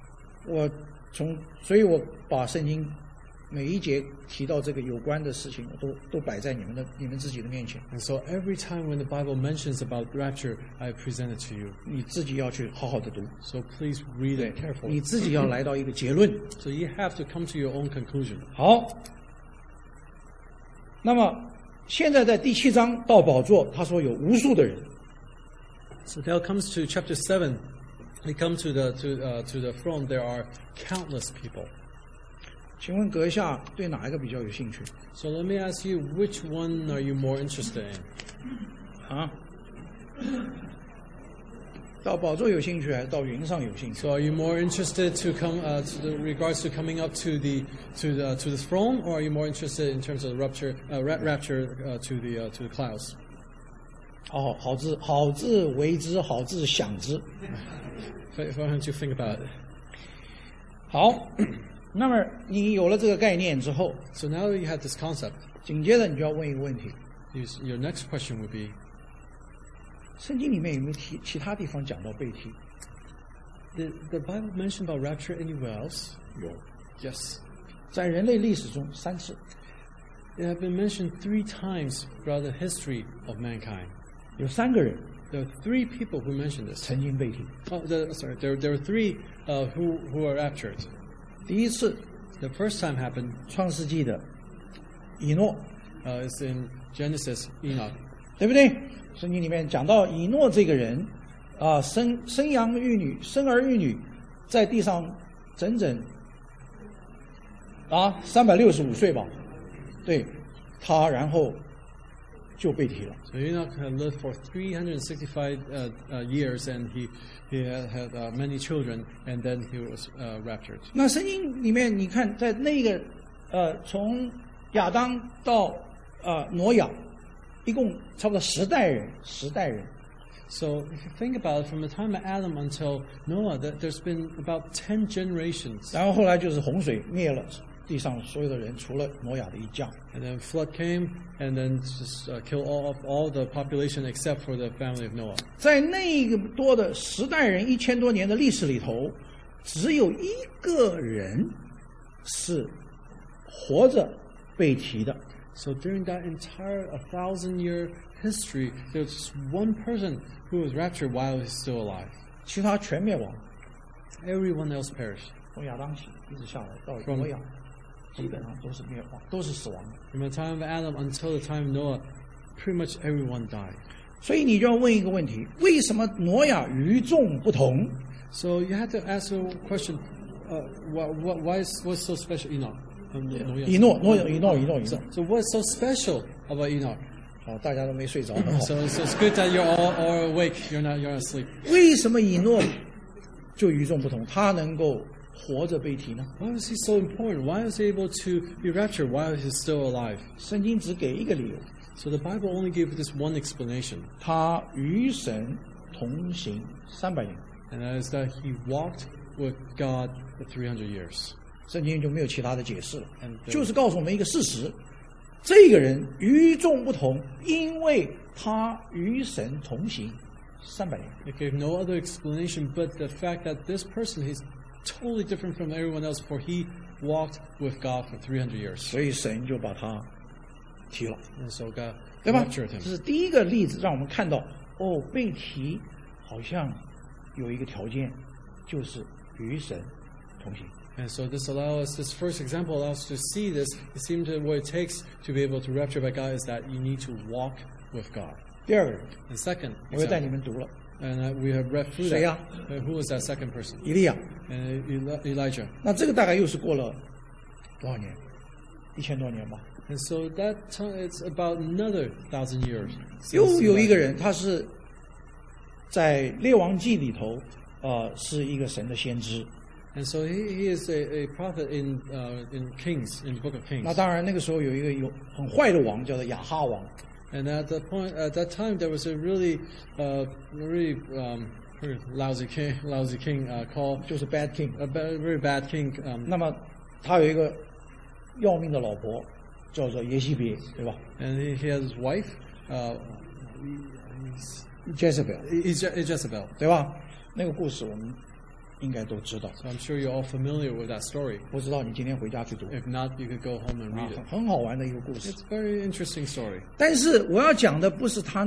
所以我把圣经每一节提到这个有关的事情，我都摆在你们自己的面前， And so every time when the Bible mentions about rapture, I present it to you. 你自己要去好好的读， So please read it 你 carefully. 自己要来到一个结论。 So you have to come to your own conclusion. 好，那么现在在第7章到宝座，他说有无数的人， So now it comes to chapter 7. We come to the throne. There are countless people. 请问阁下对哪一个比较有兴趣？ So let me ask you, which one are you more interested in? 啊？到宝座有兴趣，还是到云上有兴趣？ So are you more interested to come regards to coming up to the throne, or are you more interested in terms of rapture to the clouds? 哦，好自为之，好自想之。 Why don't you think about it? 好，那么你有了这个概念之后， So now that you have this concept, 紧接着你就要问一个问题： your next question would be, 圣经里面有没有其他地方讲到被提？ did the Bible mention about rapture anywhere else? 有， Yes. 在人类历史中3次， It has been mentioned 3 times throughout the history of mankind. 有3个人 There are 3 people who mentioned this. 曾经被提。 There were 3 who are raptured. 第一次， The first time happened 创世纪的以诺， is in Genesis, Enoch. 对不对？圣经里面讲到以诺这个人，生儿育女，在地上整整365岁吧，对，他然后就被提了。 So Enoch had lived for 365 years, and he had many children, and then he was raptured. 那圣经里面，你看，在那个从亚当到挪亚，一共差不多10代人。 So if you think about it, from the time of Adam until Noah, there's been about 10 generations. 然后后来就是洪水灭了地上所有的人，除了挪亚的一家。 And then flood came, and then just killed all the population except for the family of Noah. 在那个多的10代人1000多年的历史里头，只有一个人是活着被提的。 So during that entire 1,000-year history, there's one person who was raptured while he's still alive. 其他全灭亡。 everyone else perished. 从亚当起一直下来到挪亚，基本上都是灭亡，都是死亡的。 From the time of Adam until the time of Noah, pretty much everyone died. 所以你就要问一个问题：为什么挪亚与众不同？ So you have to ask the question, what's so special Enoch? 以诺。 So what's so special about Enoch? 好，大家都没睡着，很好。 So it's good that you're all awake. You're not asleep. 为什么以诺就与众不同？他能够活着被提呢？ Why was he so important? Why was he able to be raptured? Why is he still alive? 圣经只给一个理由： So the Bible only gave this one explanation, 他与神同行300年。 and that is that he walked with God for 300 years. 圣经就没有其他的解释了， And 就是告诉我们一个事实：这个人与众不同，因为他与神同行300年。 it gave no other explanation but the fact that this person is totally different from everyone else, for he walked with God for 300 years. 所以神就把他提了， And so God 对吧？ raptured 这 him. 是第一个例子，让我们看到哦，被提好像有一个条件，就是与神同行。 And so this first example allows us to see this. It seems that what it takes to be able to rapture by God is that you need to walk with God. 第二个人， And second 我又带 example, 你们读了 and we have read through 谁 that. 呀？ Who was that second person? 以利亚， And Elijah. 那这个大概又是过了多少年？1000多年吧。 And so that time, it's about another 1,000 years. 又有一个人，他是在列王记里头，是一个神的先知。 And so he is a prophet in Kings, in the book of 那 Kings. 当然，那个时候有一个很坏的王，叫做亚哈王。 And at that time, there was a really very lousy king called 就是 bad king。 very bad king. 那么他有一个要命的老婆，叫做耶西别，对吧 And he has his wife, ？Jezebel， Jezebel. 对吧？那个故事我们应该都知道。 So I'm sure you're all familiar with that story. 不知道你今天回家去读 If not, you could go home and 啊 read it. 很好玩的一个故事。 It's a very interesting story. 但是我要讲的不是他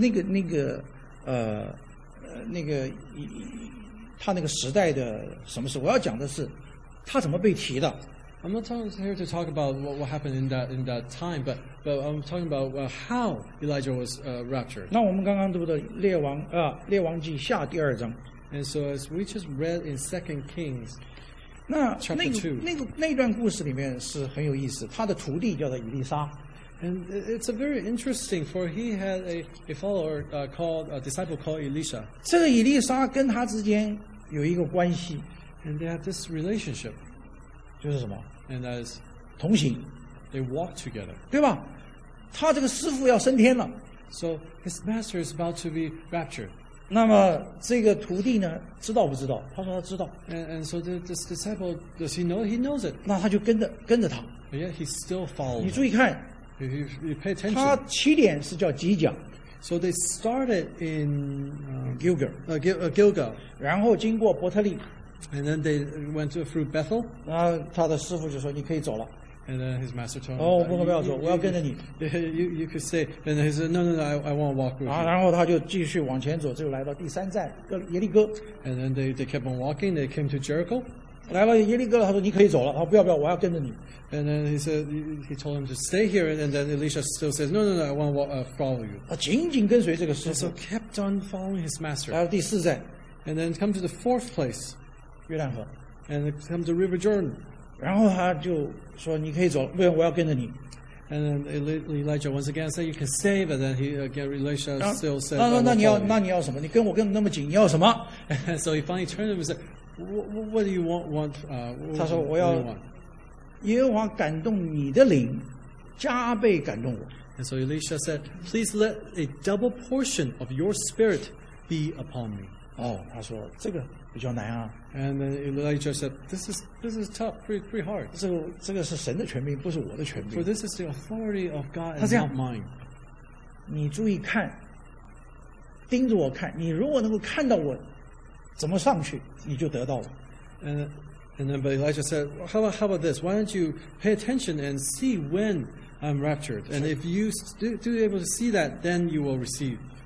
他那个时代的什么事，我要讲的是他怎么被提的。 I'm not here to talk about what happened in that time, but I'm talking about how Elijah was raptured. 那我们刚刚读的列王记下第2章， And so as we just read in 2 Kings, 那 Chapter 2. 那段故事里面是很有意思。他的徒弟叫做以利沙， and it's a very interesting, for he had a follower a disciple called Elisha, 这个以利沙跟他之间有一个关系， and they have this relationship, 就是什么 and that is 同行， they walk together. 对吧？他这个师傅要升天了， So his master is about to be raptured. 那么这个徒弟呢，知道不知道？他说他知道， And so this disciple, does he know? He knows it. 那他就跟着他。 But yet he still 你 follows 注意 him. 看， If you pay 他 attention. 起点是叫吉甲 So they started in Gilgal， Gilgal. 然后经过伯特利， And then they went through Bethel. 然后他的师傅就说你可以走了。 And then his master told him, 哦，我不要走，我要跟着你。 You could stay. And he said, no, I won't walk with 啊， you. 然后他就继续往前走，就来到第3站耶利哥。 And then they kept on walking. They came to Jericho. 来了耶利哥了，他说你可以走了。他说不要，我要跟着你。 And then he told him to stay here. And then Elisha still says, no, I want to follow you. 他紧紧跟随这个师 And so 傅， kept on following his 来 master. 到第4站 And then come to the fourth place. 约旦河， And come to River Jordan. 然后他就说你可以走了，不然我要跟着你。 And then Elijah once again said, you can stay. But then Elisha 然后 still said, 那 I 那 will 你要 follow 那你要什么？你跟我那么紧，你要什么？ you. And so he finally turned to him and said, what do you want? 他说 What 我 do 要 you want? 耶和华感动你的灵，加倍感动我。 And so Elisha said, please let a double portion of your spirit be upon me. 哦，他说这个比较难啊， And then Elijah said, this is tough, pretty hard. 这个是神的权柄，不是我的权 For 柄。 this is the authority of God 他 and 这样 not mine. 你注意看，盯着我看，你如果能够看到我怎么上去，你就得到了。 And then but Elijah said, how about this? Why don't you pay attention and see when I'm raptured? And if you do able to see that, then you will receive.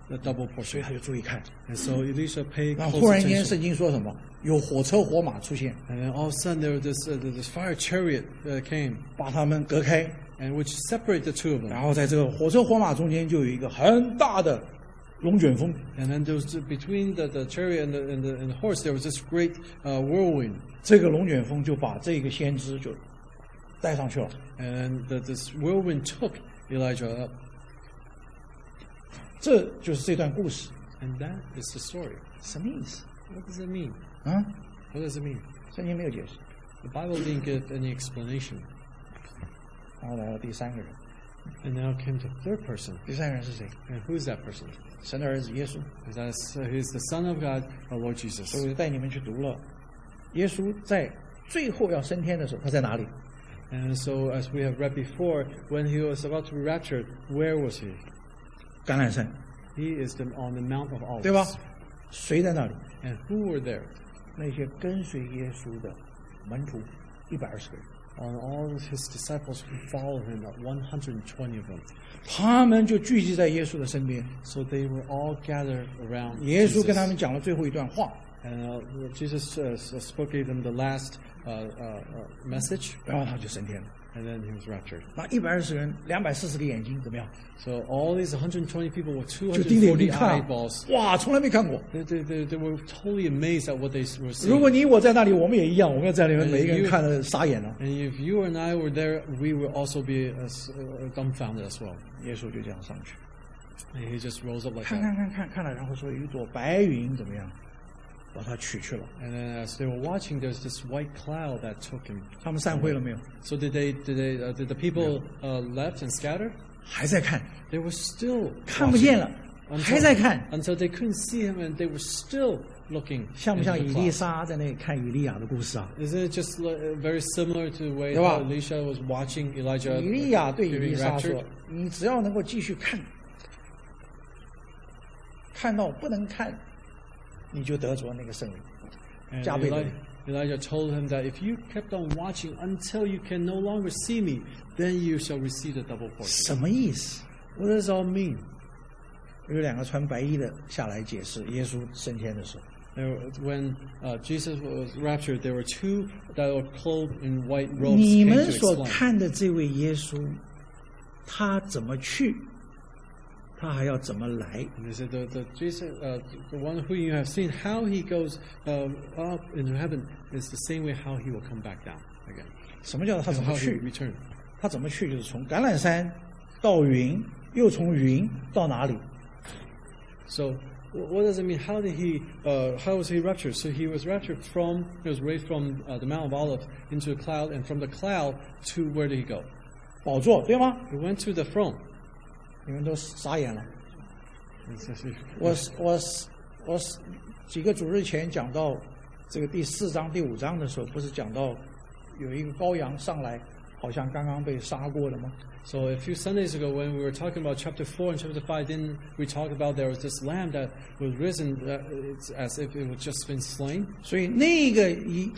the double 所以 portion. 他就注意看。 And so Elisha paid 然后 close 忽然间， attention. 圣经说什么？有火车火马出现， And then all of a sudden there was this fire chariot came, 把他们隔开。 and which separated the two of them. 然后在这个火车火马中间就有一个很大的龙卷风， And then there was between the chariot and the horse there was this great whirlwind. 这个龙卷风就把这个先知就带上去了。 And this whirlwind took Elijah up. 这就是这段故事， And that is the story. 什么意思 What does it mean? 啊？ What does it mean? 圣经没有解释。 The Bible didn't give any explanation. 然后来到第三个人， And now came to the third person. 第三个人是谁？ And who is that person? 神的儿子耶稣。 He's the Son of God, our Lord Jesus. 所以我就带你们去读了，耶稣在最后要升天的时候，他在哪里？ And so, as we have read before, when he was about to be raptured, where was he? 橄榄山， He is on the Mount of 对吧 Olives.？ 谁在那里？ And who were there? 那些跟随耶稣的门徒120个人， On all of his disciples who followed him, 120 of them. 他们就聚集在耶稣的身边。 So they were all gathered around 耶稣 Jesus. 跟他们讲了最后一段话， And Jesus gave them the last message, 然后他就升天了。 and then he was raptured. 那120人，240个眼睛怎么样？ So all these 120 people with 就盯着眼睛 240 看 eyeballs. 哇，从来没看过。 They were totally amazed at what they were 如果 seeing. 你我在那里，我们也一样，我们要在里面，每一个人看了傻眼了。 And if you and I were there, we would also be dumbfounded as well. 耶稣就这样上去， And he just rose up like 看 that. 看了，然后说有一朵白云怎么样，把他取去了。 And then as they were watching, there's this white cloud that took him. 他们散会了没有？ So did the people left and scatter? 还在看， They were still 看不见了，还在看。 until they couldn't see him, and they were still looking. 像不 into 像 the 以利 cloud. 沙在那里看以利亚的故事啊？ Isn't it just very similar to the way 对吧？ how Elisha was watching Elijah 以利亚对以利 being 沙 raptured? 说：“你只要能够继续看，看到不能看，你就得着那个圣灵。 And 加倍的。 Elijah told him that if you kept on watching until you can no longer see me, then you shall receive the double portion. 什么意思？ What does it all mean? 有两个穿白衣的下来解释耶稣升天的时候。 When Jesus was raptured, there were two that were clothed in white robes 你 came 们 to 所 explain. 看的这位耶稣，他怎么去，他还要怎么来？ And they said the Jesus, the one who you have seen, how he goes up into heaven is the same way how he will come back down again. 什么叫他 And 怎么 how he 去 will？return. 他怎么去？就是从橄榄山到云，又从云到哪里？ So what does it mean? How did he? How was he raptured? So he was raptured he was raised from the Mount of Olives into a cloud, and from the cloud to where did he go? 宝座，对吗？ He went to the throne. 你们都傻眼了。 It says he- 我几个主日前讲到这个第4章、第5章的时候，不是讲到有一个羔羊上来，好像刚刚被杀过了吗？ So a few Sundays ago, when we were talking about chapter 4 and chapter 5, didn't we talk about there was this lamb that was risen it's as if it was just been slain? 所以那个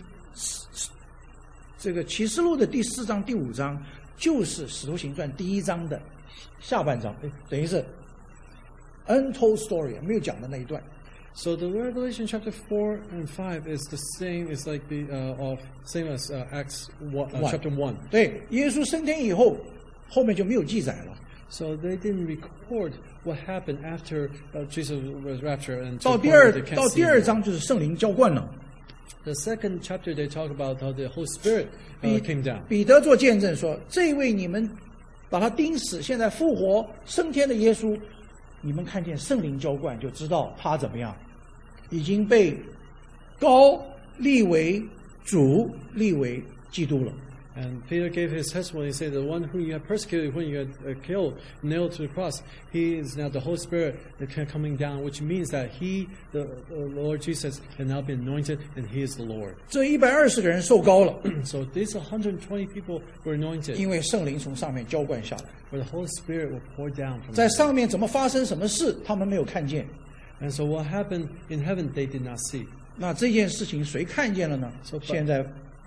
这个启示录的第4章、第5章，就是使徒行传第1章的下半章，等于是 untold story 没有讲的那一段。 So the Revelation chapter 4 and 5 is the same. It's like the same as Acts chapter 1. 对，耶稣升天以后，后面就没有记载了。 So they didn't record what happened after Jesus was raptured. And to 到 the 第 point where 二 they can't 到 see 第二 him. 章就是圣灵浇灌了。 The second chapter they talk about how the Holy Spirit came down. 彼得做见证说：“这位你们把他钉死，现在复活升天的耶稣，你们看见圣灵浇灌，就知道他怎么样，已经被高立为主，立为基督了。” And Peter gave his testimony. He said, "The one who you have persecuted, when you had killed, nailed to the cross, he is now the Holy Spirit coming down, which means that he, the Lord Jesus, has now been anointed, and he is the Lord." 这120个人受高了， So these 120 people were anointed, 因为圣灵从上面浇灌下来， where the Holy Spirit will pour down from 在 heaven. 上面怎么发生什么事，他们没有看见。 And so what happened in heaven, they did not see. 那这件事情谁看见了呢？ So- 现在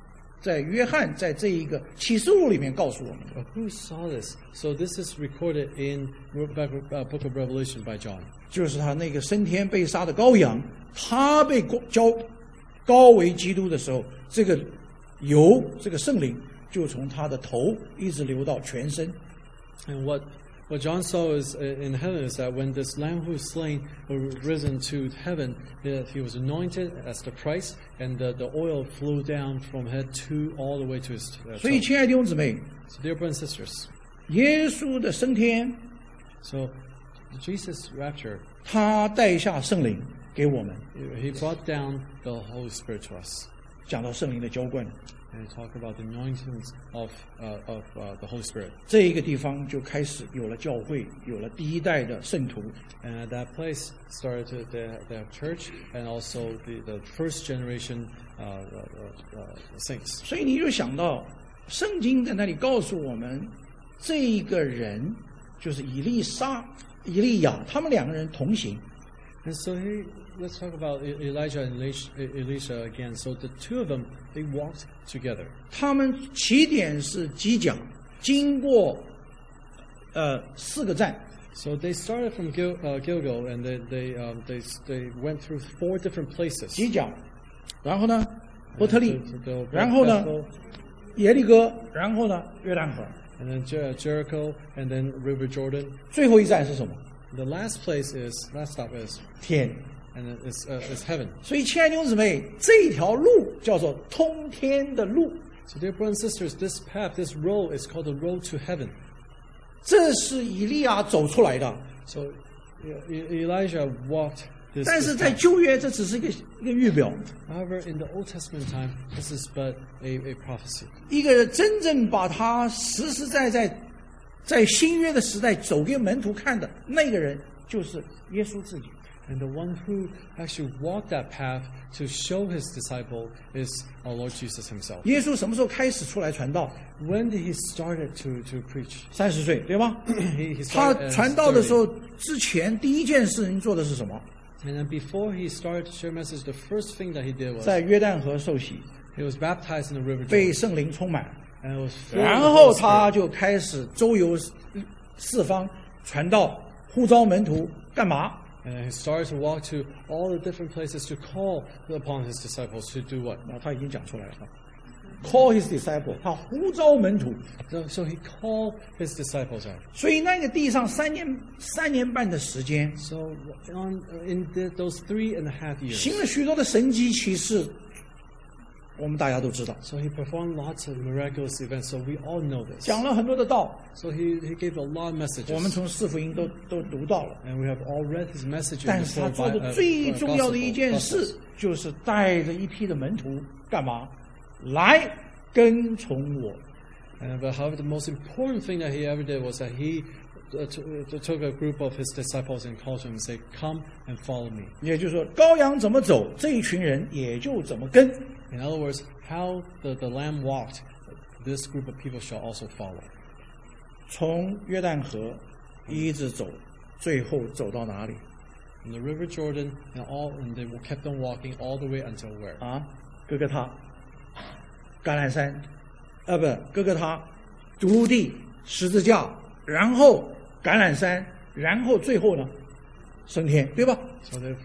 在约翰在这一个启示录里面告诉我们的。 Who saw this? So this is recorded in Book of Revelation by John. 就是他那个升天被杀的羔羊，他被高为基督的时候，这个油，这个圣灵就从他的头一直流到全身。 And what John saw is in heaven is that when this Lamb who was slain was risen to heaven, he was anointed as the Christ, and the oil flew down from head to all the way to his 所以， toe. 亲爱的弟兄姊妹， So, dear brothers and sisters, 耶稣的升天， so Jesus' rapture, 他带下圣灵给我们， he brought down the Holy Spirit to us. 讲到圣灵的浇灌， And talk about the anointings of the Holy Spirit. 这一个地方就开始有了教会，有了第一代的圣徒。 And at that place started the church and also the first generation saints. 所以你就想到，圣经在那里告诉我们，这一个人就是以利亚，他们两个人同行。 And so here, let's talk about Elijah and Elisha again. So the two of them, they walked together. 他们起点是吉甲，经过4个站， So they started from Gilgal, and they went through 4 different places. 吉甲，然后呢伯特利， The 然后呢 Bethel, 耶利哥，然后呢约旦河， and then Jericho, and then River Jordan. 最后一站是什么？ The last stop is, 天。 and it's heaven. 所以，亲爱的弟兄姊妹，这条路叫做通天的路， So dear brothers and sisters, this path, this road is called the road to heaven. 这是以利亚走出来的。 So Elijah walked this 但是在 path. 旧约，这只是一个预表。 However, in the Old Testament time, this is but a prophecy. 一个真正把他实实在在新约的时代走给门徒看的那个人，就是耶稣自己。 And the one who actually walked that path to show his disciple is our Lord Jesus himself. 耶稣什么时候开始出来传道？ When did he started to preach? 30岁，对吧？ He 他 started at 传道的时 30. 候之前，第一件事情做的是什么？ And then before he started to share message, the first thing that he did was 在约旦河受洗， he was baptized in the river 被 Jordan. 圣灵充满， And it was filled with 然 the 后 Holy 他 Spirit. 就开始周游四方，传道，呼召门徒，干嘛？ And he started to walk to all the different places to call upon his disciples to do what? 他已经讲出来了。Call his disciple，他呼召门徒。 So he called his disciples out. 所以那个地上3年半的时间， So in those 3.5 years, 行了许多的神迹奇事，我们大家都知道， so he performed lots of miraculous events. So we all know this. 讲了很多的道， So he gave a lot of 我们 messages. 从四福音都读到了。 And we have all read his message in 但 the 是他 four 做的 Bi- 最重要的一件 Gospels. 事，就是带着一批的门徒干嘛？来跟从我。 But however, the most important thing that he ever did was that he took a group of his disciples and called them and said, "Come and follow me." 也就是说，羔羊怎么走，这一群人也就怎么跟。 In other words, how the Lamb walked, this group of people shall also follow. 从约旦河一直走，最后走到哪里 From the River Jordan and they kept on walking all the way until where? 啊？哥哥他，橄榄山，哥哥他，独路地，十字架，然后橄榄山，然后最后呢，升天，对吧？ So they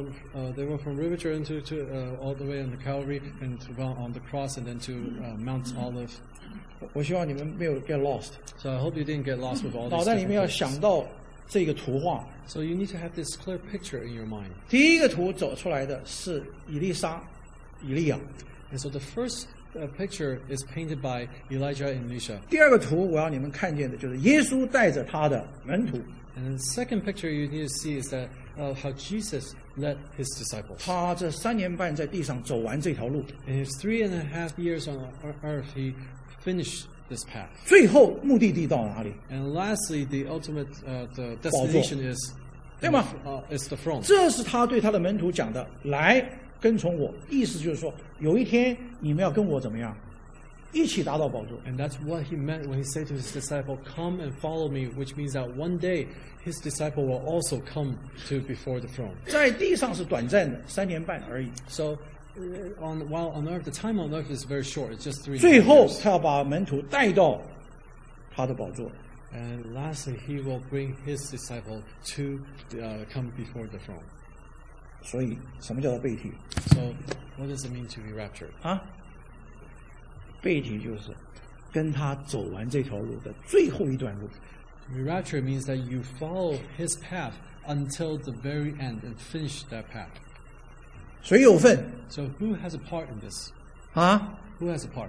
were from River Jordan to all the way on the Calvary and to go on the cross and then to Mount Olive. 我希望你们没有 get lost， So I hope you didn't get lost with all 脑 these 袋里 different 面要 places. 想到这个图画。 So you need to have this clear picture in your mind. 第一个图走出来的是以利亚。 And so the first picture is painted by Elijah and Elisha. 第二个图我要你们看见的就是耶稣带着他的门徒， And the second picture you need to see is that how Jesus led his disciples. 他这3年半在地上走完这条路， In his 3.5 years on earth, he finished this path. 最后目的地到哪里？ And lastly, the ultimate the destination is 对吗？ is the throne. 这是他对他的门徒讲的，来跟从我，意思就是说，有一天你们要跟我怎么样，一起达到宝座。 And that's what he meant when he said to his disciple, "Come and follow me," which means that one day his disciple will also come to before the throne. 在地上是短暂的3年半而已， So while on earth, the time on earth is very short. It's just 3 最后 years. 他要把门徒带到他的宝座。 And lastly, he will bring his disciple to come before the throne. 所以什么叫做被提 So, what does it mean to be raptured? 啊？被提就是跟他走完这条路的最后一段路。 To be raptured means that you follow his path until the very end and finish that path. 谁有份 So, who has a part in this? 啊？ Who has a part?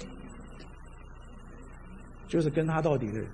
就是跟他到底的人，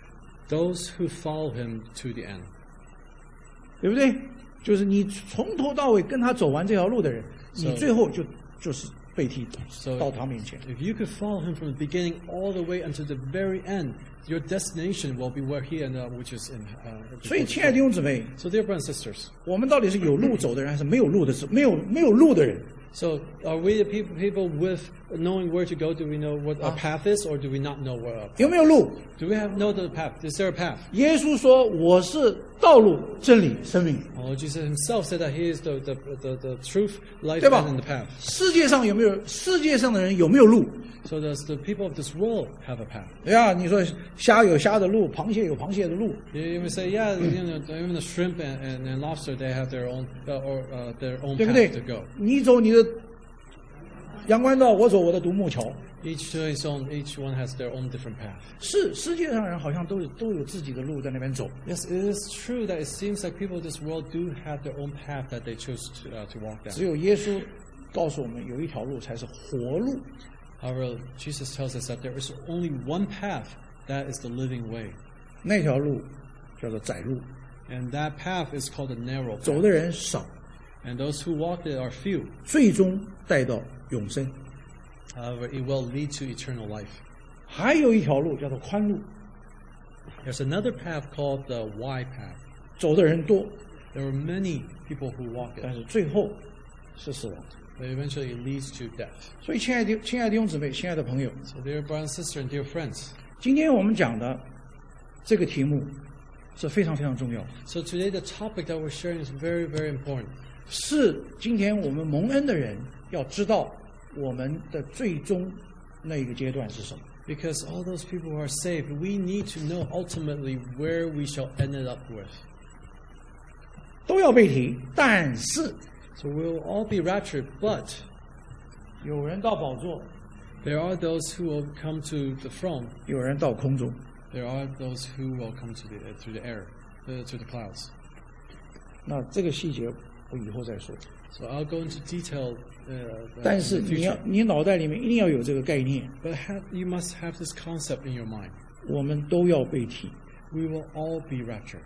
Those who follow him to the end. 对不对？就是你从头到尾跟他走完这条路的人， So- 你最后就是被提 So- 到他面前。 If you could follow him from the beginning all the way until the very end, your destination will be where he ended up, which is in. 所以，亲爱的弟兄姊妹， So, dear brothers and sisters, 我们到底是有路走的人，还是没有路的没有路的人？ so are we the people with knowing where to go? Do we know what our path is, or do we not know where our path? 有没有路？ Do we know the path? Is there a path? 耶稣说：“我是道路、真理、生命。 Oh, Jesus himself said that he is the truth, life, 对吧？ and the path. 世界上的人有没有路？ So does the people of this world have a path? 对呀，你说虾有虾的路，螃蟹有螃蟹的路， You may say, yeah, even the shrimp and lobster, they have their own their own 对不对 path to go. 你走你的阳关道，我走我的独木桥。 Each to his own. Each one has their own different path. 世界上人好像都有自己的路在那边走， Yes, it is true that it seems like people of this world do have their own path that they choose to walk 只 down. 有耶稣告诉我们，有一条路才是活路。 However, Jesus tells us that there is only one path that is the living way, 那条路叫做窄路， and that path is called the narrow 走 path. 的人少， And those who walk it are few. 最终带到永生。 However, it will lead to eternal life. 还有一条路叫做宽路， There's another path called the wide path. 走的人多， There are many people who walk 但 it, 是最后是死亡。 but eventually it leads to death. 所以，亲爱的弟兄姊妹，亲爱的朋友， So, dear brother and sister and dear friends, 今天我们讲的这个题目是非常非常重要的， so today the topic that we're sharing is very, very important. 是今天我们蒙恩的人要知道我们的最终那一个阶段是什么。 Because all those people who are saved, we need to know ultimately where we shall end it up with. 都要被提，但是 So we'll all be raptured, but 有人到宝座， there are those who will come to the throne. 有人到空中。 There are those who will come to through the air, to the clouds. 那这个细节我以后再说。 So I'll go into detail. 但 in 是 the future. 你脑袋里面一定要有这个概念， But you must have this concept in your mind. 我们都要被提， We will all be raptured.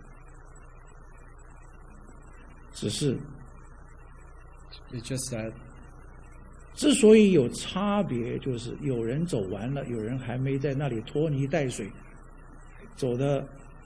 只是 It's just that 之所以有差别，就是有人走完了，有人还没在那里拖泥带水，走的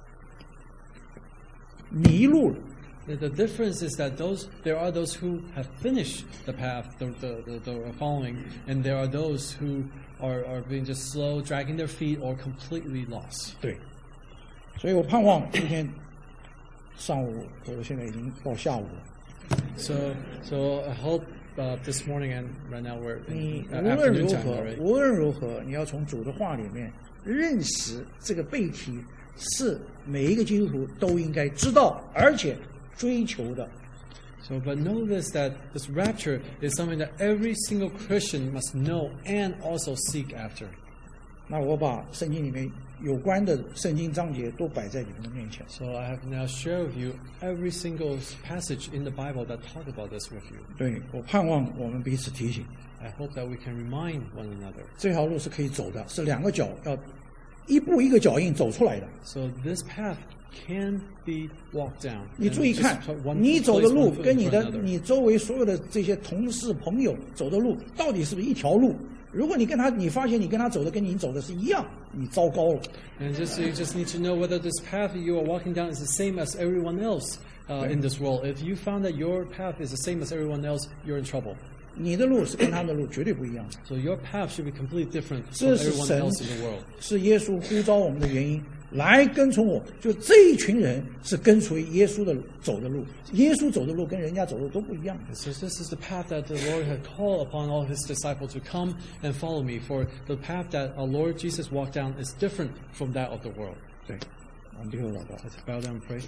迷路了。 the difference is that there are those who have finished the path, the following, and there are those who are being just slow, dragging their feet, or completely lost. 对，所以我盼望今天上午或者现在已经到下午了， So I hope this morning and right now we're 你 in 无论 afternoon 如 time 何 already. 无论如何，你要从主的话里面认识这个背题是每一个基督徒都应该知道，而且追求的。 So, but know this, that this rapture is something that every single Christian must know and also seek after. 那我把圣经里面有关的圣经章节都摆在你们的面前。 So I have now shared with you every single passage in the Bible that talk about this with you. 对，我盼望我们彼此提醒， I hope that we can remind one another. 这条路是可以走的，是两个脚要一步一个脚印走出来的。 So this path can be walked down. 你 And 注意 just 看 put one 你走的 place 路 one foot 跟 in 你 front 的 of another. 你周围所有的这些同事朋友走的路到底是不是一条路？如果你发现你跟他走的跟你走的是一样，你糟糕了。 And you just need to know whether this path you are walking down is the same as everyone else in this world. If you found that your path is the same as everyone else, you're in trouble. 你的路是跟他们的路绝对不一样的， So your path should be completely different 这 from 是 everyone 神 else in the world. 是耶稣呼召我们的原因。 来跟从我，就这一群人是跟随耶稣的走的路，耶稣走的路跟人家走的都不一样。 This is the path that the Lord had called upon all His disciples to come and follow me. For the path that our Lord Jesus walked down is different from that of the world. 对，我们低头祷告。 Let's bow down and pray.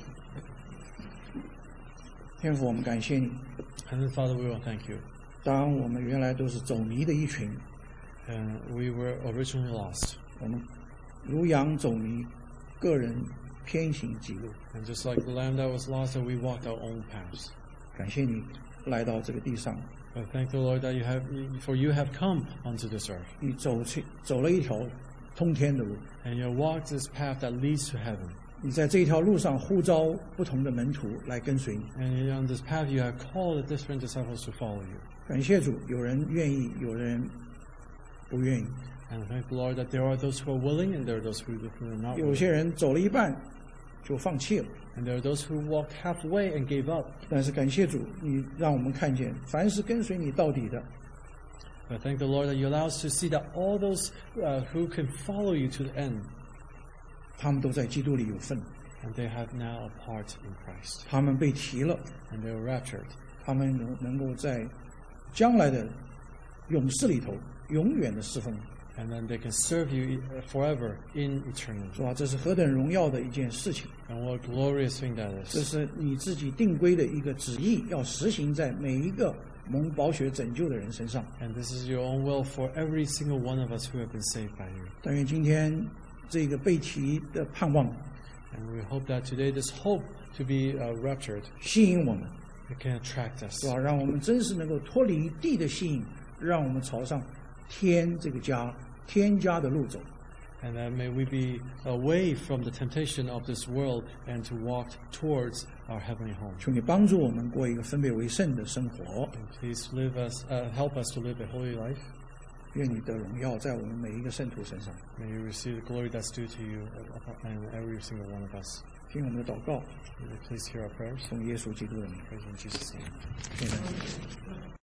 天父，我们感谢你。 Heavenly Father, we will thank you. 当我们原来都是走迷的一群， And we were originally lost. 我们如羊走迷，个人偏行己路。 And just like the lamb that was lost, that we walked our own paths. 感谢你来到这个地上， But thank the Lord that you have come onto this earth. 你走了一条通天的路。 And you walked this path that leads to heaven. 你在这一条路上呼召不同的门徒来跟随你。 And on this path, you have called the different disciples to follow you. 感谢主，有人愿意，有人不愿意。 And thank the Lord that there are those who are willing and there are those who are not 有 willing. 些人走了一半就放弃了。 And there are those who walked halfway and gave up. 但是感谢主，你让我们看见，凡是跟随你到底的， But thank the Lord that you allow us to see that all those who can follow you to the end, 他们都在基督里有份， and they have now a part in Christ. 他们被提了， And they were raptured. 他们能够在将来的勇士里头永远的侍奉。 And then they can serve you forever in eternity. 是吧？这是何等荣耀的一件事情！ And what a glorious thing that 这 is. 是你自己定规的一个旨意，要实行在每一个蒙宝血拯救的人身上。 And this is your own will for every single one of us who have been saved by you. 但愿今天这个被提的盼望 And we hope that today this hope to be raptured, 吸引我们， it can attract us. 是吧？让我们真是能够脱离地的吸引，让我们朝上天这个家、天家的路走。 And that may we be away from the temptation of this world and to walk towards our heavenly home. 求你帮助我们过一个分别为圣的生活。 And please help us to live a holy life. 愿你的荣耀在我们每一个圣徒身上。 May you receive the glory that's due to you and every single one of us. 听我们的祷告， May you please hear our prayers. 奉耶稣基督的名， Praise in Jesus' name. 现在。